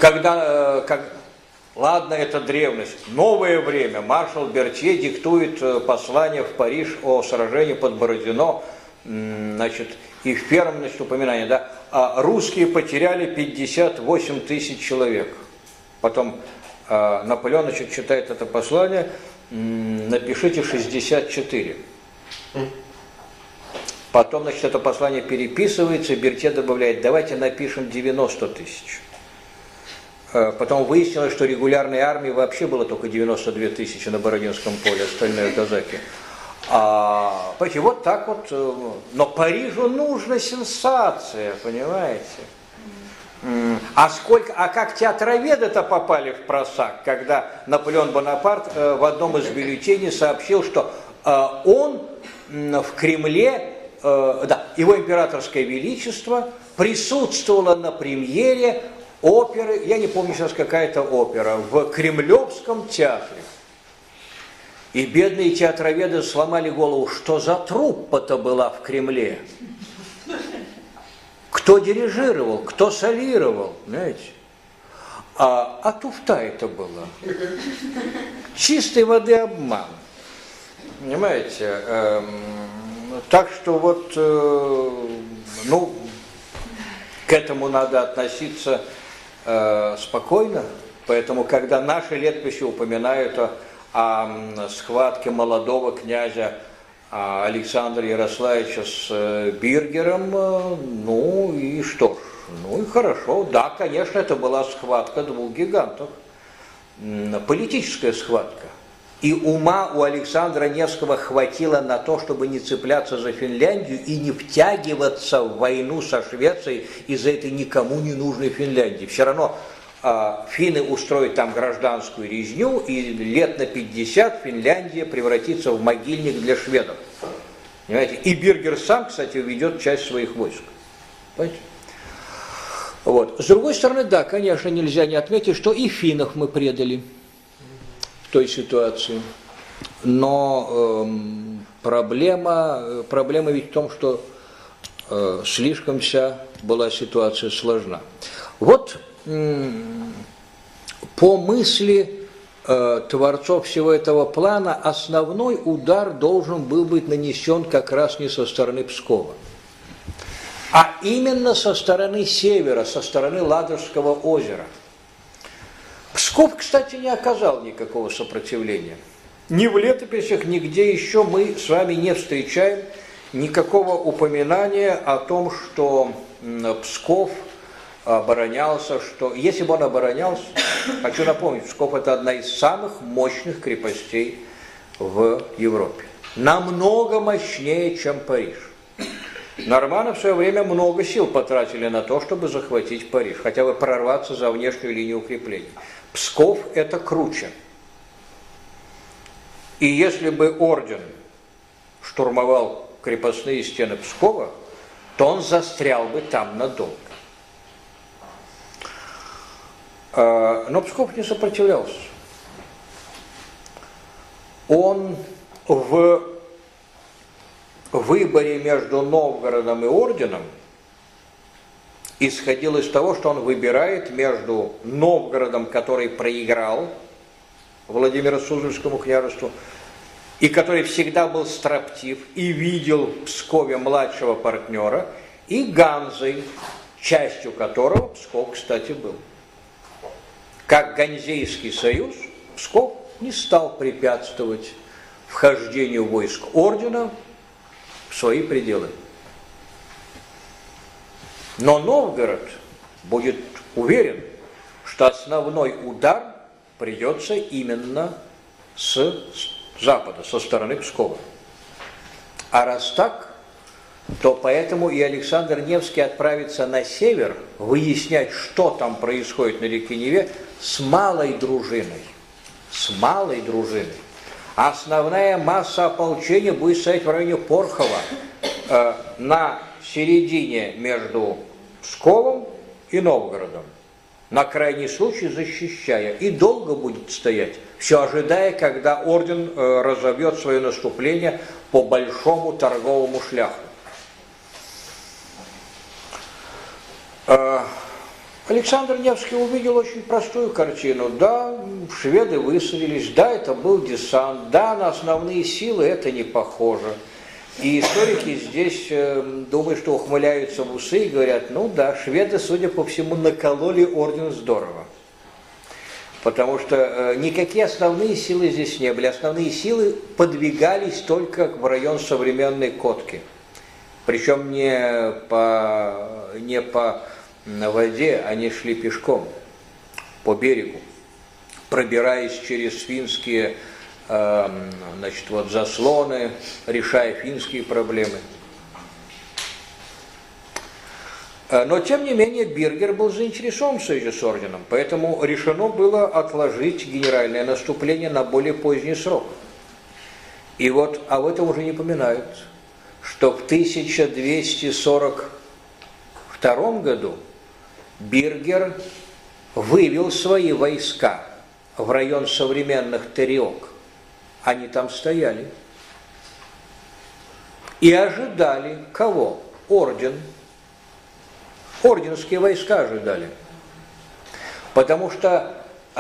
Ладно, это древность. Новое время. Маршал Бертье диктует послание в Париж о сражении под Бородино. И в первом, упоминании, русские потеряли 58 тысяч человек. Потом Наполеон, читает это послание, напишите 64. Потом, это послание переписывается, и Бертье добавляет, давайте напишем 90 тысяч. Потом выяснилось, что регулярной армии вообще было только 92 тысячи на Бородинском поле, остальные казаки. Понимаете, вот так вот. Но Парижу нужна сенсация, понимаете? А как театроведы-то попали в просак, когда Наполеон Бонапарт в одном из бюллетеней сообщил, что он в Кремле, его императорское величество присутствовало на премьере оперы, я не помню сейчас какая-то опера, в Кремлевском театре. И бедные театроведы сломали голову, что за труппа-то была в Кремле. Кто дирижировал, кто солировал, знаете. А туфта это была. Чистой воды обман. Понимаете? Так что вот, к этому надо относиться спокойно. Поэтому, когда наши летописи упоминают о схватке молодого князя Александра Ярославича с Биргером, ну и что ж, ну и хорошо. Да, конечно, это была схватка двух гигантов, политическая схватка. И ума у Александра Невского хватило на то, чтобы не цепляться за Финляндию и не втягиваться в войну со Швецией из-за этой никому не нужной Финляндии. Все равно финны устроят там гражданскую резню, и лет на 50 Финляндия превратится в могильник для шведов. Понимаете? И Биргер сам, кстати, уведет часть своих войск. Понимаете? Вот. С другой стороны, да, конечно, нельзя не отметить, что и финнов мы предали в той ситуации. Но проблема ведь в том, что слишком вся была ситуация сложна. Вот по мысли творцов всего этого плана основной удар должен был быть нанесен как раз не со стороны Пскова, а именно со стороны севера, со стороны Ладожского озера. Псков, кстати, не оказал никакого сопротивления. Ни в летописях, нигде еще мы с вами не встречаем никакого упоминания о том, что Псков оборонялся, что если бы он оборонялся, хочу напомнить, Псков это одна из самых мощных крепостей в Европе. Намного мощнее, чем Париж. Норманы в свое время много сил потратили на то, чтобы захватить Париж, хотя бы прорваться за внешнюю линию укреплений. Псков это круче. И если бы орден штурмовал крепостные стены Пскова, то он застрял бы там надолго. Но Псков не сопротивлялся. Он в выборе между Новгородом и орденом исходил из того, что он выбирает между Новгородом, который проиграл Владимиру Суздальскому княжеству, и который всегда был строптив и видел в Пскове младшего партнера, и Ганзой, частью которого Псков, кстати, был. Как Ганзейский союз, Псков не стал препятствовать вхождению войск ордена в свои пределы. Но Новгород будет уверен, что основной удар придется именно с запада, со стороны Пскова. А раз так, то поэтому и Александр Невский отправится на север выяснять, что там происходит на реке Неве, с малой дружиной. С малой дружиной. А основная масса ополчения будет стоять в районе Порхова, на середине между Псковом и Новгородом, на крайний случай защищая, и долго будет стоять, все ожидая, когда орден разовьет свое наступление по большому торговому шляху. Александр Невский увидел очень простую картину. Да, шведы высадились, да, это был десант, да, на основные силы это не похоже. И историки здесь думают, что ухмыляются в усы и говорят, ну да, шведы, судя по всему, накололи орден здорово. Потому что никакие основные силы здесь не были. Основные силы подвигались только в район современной Котки. Причем не по воде, они шли пешком по берегу, пробираясь через финские заслоны, решая финские проблемы. Но, тем не менее, Биргер был заинтересован в союзе с орденом, поэтому решено было отложить генеральное наступление на более поздний срок. И вот об этом уже не поминают, что в 1242 году Биргер вывел свои войска в район современных Териок. Они там стояли. И ожидали кого? Орден. Орденские войска ожидали. Потому что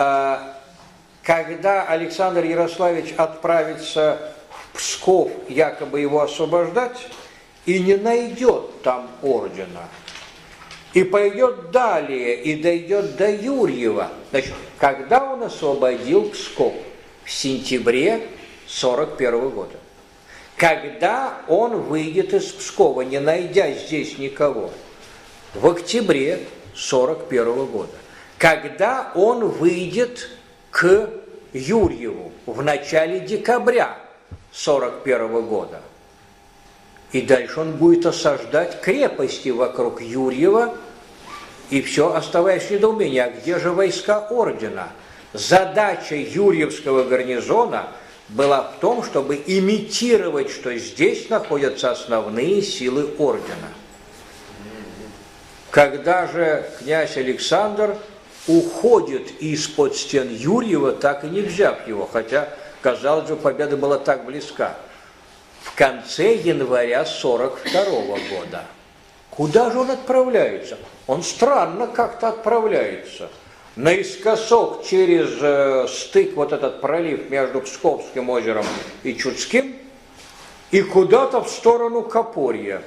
когда Александр Ярославич отправится в Псков, якобы его освобождать, и не найдет там ордена, и пойдет далее, и дойдет до Юрьева. Значит, когда он освободил Псков? В сентябре 1941 года. Когда он выйдет из Пскова, не найдя здесь никого? В октябре 1941 года. Когда он выйдет к Юрьеву? В начале декабря 1941 года. И дальше он будет осаждать крепости вокруг Юрьева, и все оставаясь в недоумении, а где же войска ордена? Задача Юрьевского гарнизона была в том, чтобы имитировать, что здесь находятся основные силы ордена. Когда же князь Александр уходит из-под стен Юрьева, так и не взяв его, хотя, казалось бы, победа была так близка, в конце января 1942 года. Куда же он отправляется? Он странно как-то отправляется. Наискосок через стык, вот этот пролив между Псковским озером и Чудским, и куда-то в сторону Копорья.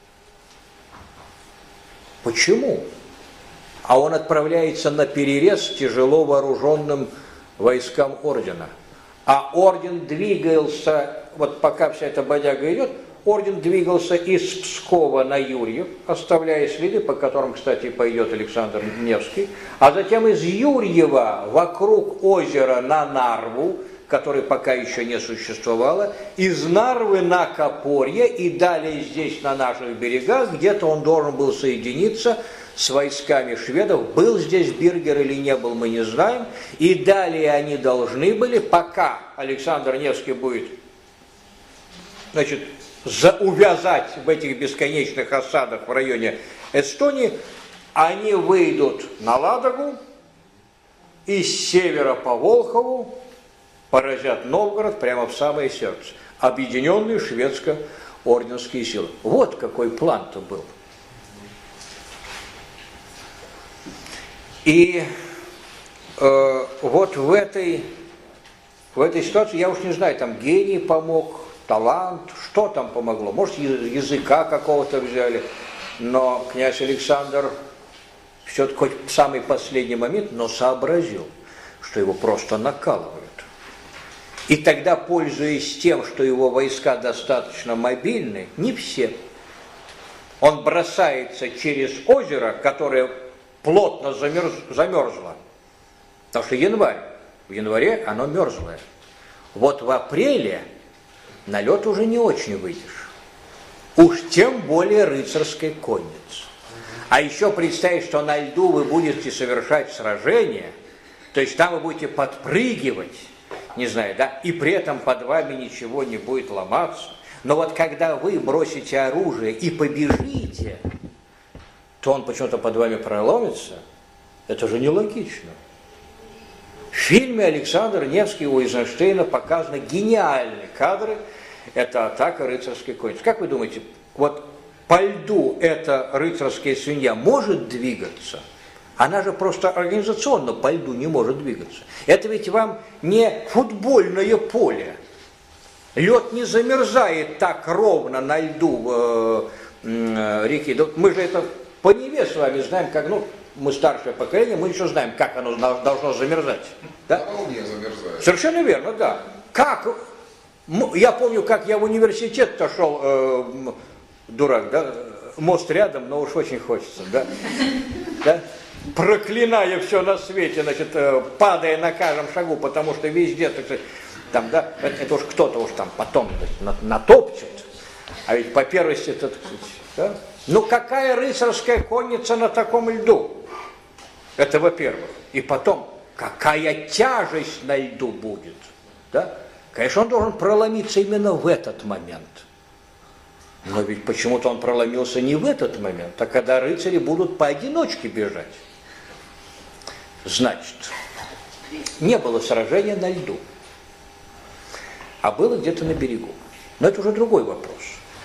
Почему? А он отправляется на перерез тяжело вооруженным войскам ордена. А орден двигался, вот пока вся эта бодяга идет, орден двигался из Пскова на Юрьев, оставляя следы, по которым, кстати, пойдет Александр Невский, а затем из Юрьева вокруг озера на Нарву, которой пока еще не существовало, из Нарвы на Копорье и далее здесь на наших берегах, где-то он должен был соединиться с войсками шведов. Был здесь Биргер или не был, мы не знаем. И далее они должны были, пока Александр Невский будет, значит, увязать в этих бесконечных осадах в районе Эстонии, они выйдут на Ладогу и с севера по Волхову поразят Новгород прямо в самое сердце. Объединенные шведско-орденские силы. Вот какой план-то был. И вот в этой ситуации, я уж не знаю, там гений помог, талант, что там помогло? Может, языка какого-то взяли, но князь Александр все-таки хоть в самый последний момент, но сообразил, что его просто накалывают. И тогда, пользуясь тем, что его войска достаточно мобильны, не все, он бросается через озеро, которое плотно замерзло, потому что январь, в январе оно мерзлое. Вот в апреле на лед уже не очень выйдешь, уж тем более рыцарской конницы. А еще представить, что на льду вы будете совершать сражение, то есть там вы будете подпрыгивать, не знаю, да, и при этом под вами ничего не будет ломаться. Но вот когда вы бросите оружие и побежите, то он почему-то под вами проломится. Это же нелогично. В фильме Александр Невский у Эйзенштейна показаны гениальные кадры. Это атака рыцарской конницы. Как вы думаете, вот по льду эта рыцарская свинья может двигаться? Она же просто организационно по льду не может двигаться. Это ведь вам не футбольное поле. Лед не замерзает так ровно на льду реки. Мы же это по Неве с вами знаем, как, мы старшее поколение, мы еще знаем, как оно должно замерзать. Да? На волне замерзает. Совершенно верно, да. Как? Я помню, как я в университет-то шел, дурак, да? Мост рядом, но уж очень хочется, да? Да? Проклиная все на свете, значит, падая на каждом шагу, потому что везде, так сказать, там, да, это уж кто-то уж там потом натопчет, а ведь по первости, так сказать, да? Ну какая рыцарская конница на таком льду? Это во-первых. И потом, какая тяжесть на льду будет, да? Конечно, он должен проломиться именно в этот момент. Но ведь почему-то он проломился не в этот момент, а когда рыцари будут поодиночке бежать. Значит, не было сражения на льду, а было где-то на берегу. Но это уже другой вопрос.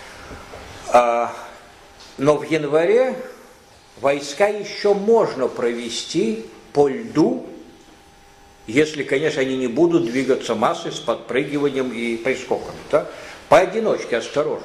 Но в январе войска еще можно провести по льду, если, конечно, они не будут двигаться массой с подпрыгиванием и прискоками. Да? Поодиночке, осторожно.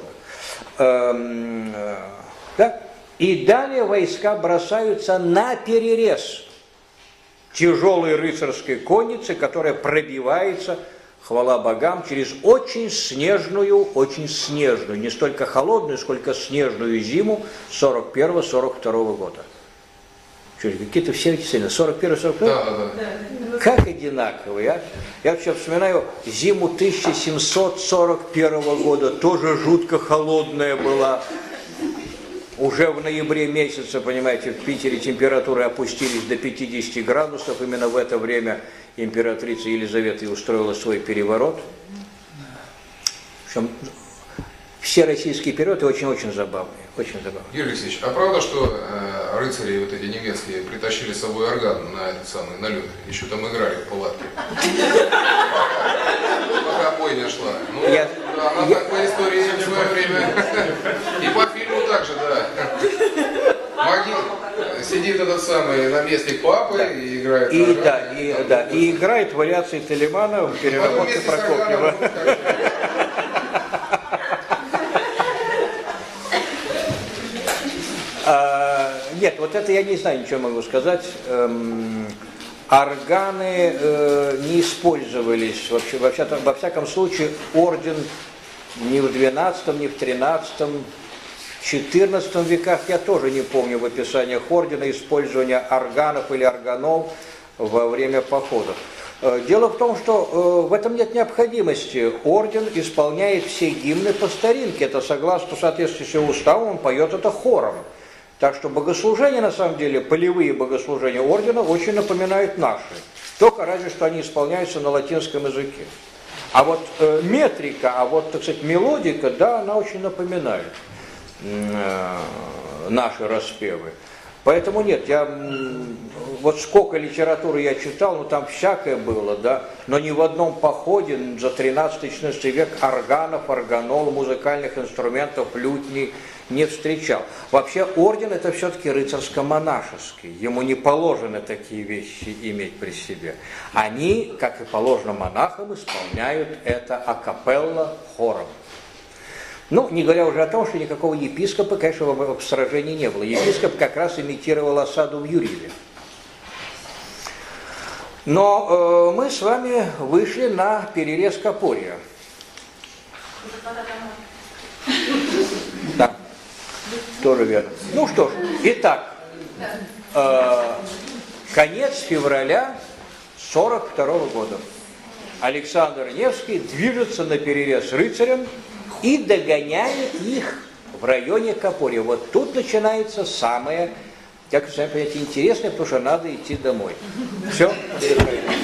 Да? И далее войска бросаются на перерез тяжелой рыцарской конницы, которая пробивается, хвала богам, через очень снежную, не столько холодную, сколько снежную зиму 41-42 года. Что, какие-то все эти цены, 41-42? Да. Как одинаковые, а? Я вообще вспоминаю зиму 1741 года, тоже жутко холодная была. Уже в ноябре месяце, понимаете, в Питере температуры опустились до 50 градусов. Именно в это время императрица Елизавета и устроила свой переворот. В общем, все российские перевороты очень-очень забавные. Очень забавные. Юрий Алексеевич, а правда, что рыцари вот эти немецкие притащили с собой орган на этот самый налет? Еще там играли в палатке. Пока бойня шла. Ну, да, она так по истории в свое время. И по фильму также, да. Сидит этот самый наместник папы и играет. И играет вариации Телемана в переработке Прокофьева. Нет, вот это я не знаю, ничего могу сказать. Органы не использовались вообще, во всяком случае, орден ни в 12, ни в 13, 14 веках, я тоже не помню в описаниях ордена использования органов или органов во время походов. Дело в том, что в этом нет необходимости. Орден исполняет все гимны по старинке. Это согласно соответствующему уставу, он поет это хором. Так что богослужения, на самом деле, полевые богослужения ордена очень напоминают наши. Только разве что они исполняются на латинском языке. А вот метрика, так сказать, мелодика, да, она очень напоминает наши распевы. Поэтому нет, вот сколько литературы я читал, там всякое было, да, но ни в одном походе за 13-14 век органов, органол, музыкальных инструментов, лютней не встречал. Вообще орден это все-таки рыцарско-монашеский, ему не положено такие вещи иметь при себе. Они, как и положено монахам, исполняют это акапелла хором. Ну, не говоря уже о том, что никакого епископа, конечно, в сражении не было. Епископ как раз имитировал осаду в Юрьеве. Но мы с вами вышли на перерез Копорья. Да, тоже верно. Ну что ж, итак, конец февраля 42 года. Александр Невский движется на перерез рыцарям и догоняет их в районе Копорья. Вот тут начинается самое, как вы сами понимаете, интересное, потому что надо идти домой. Все.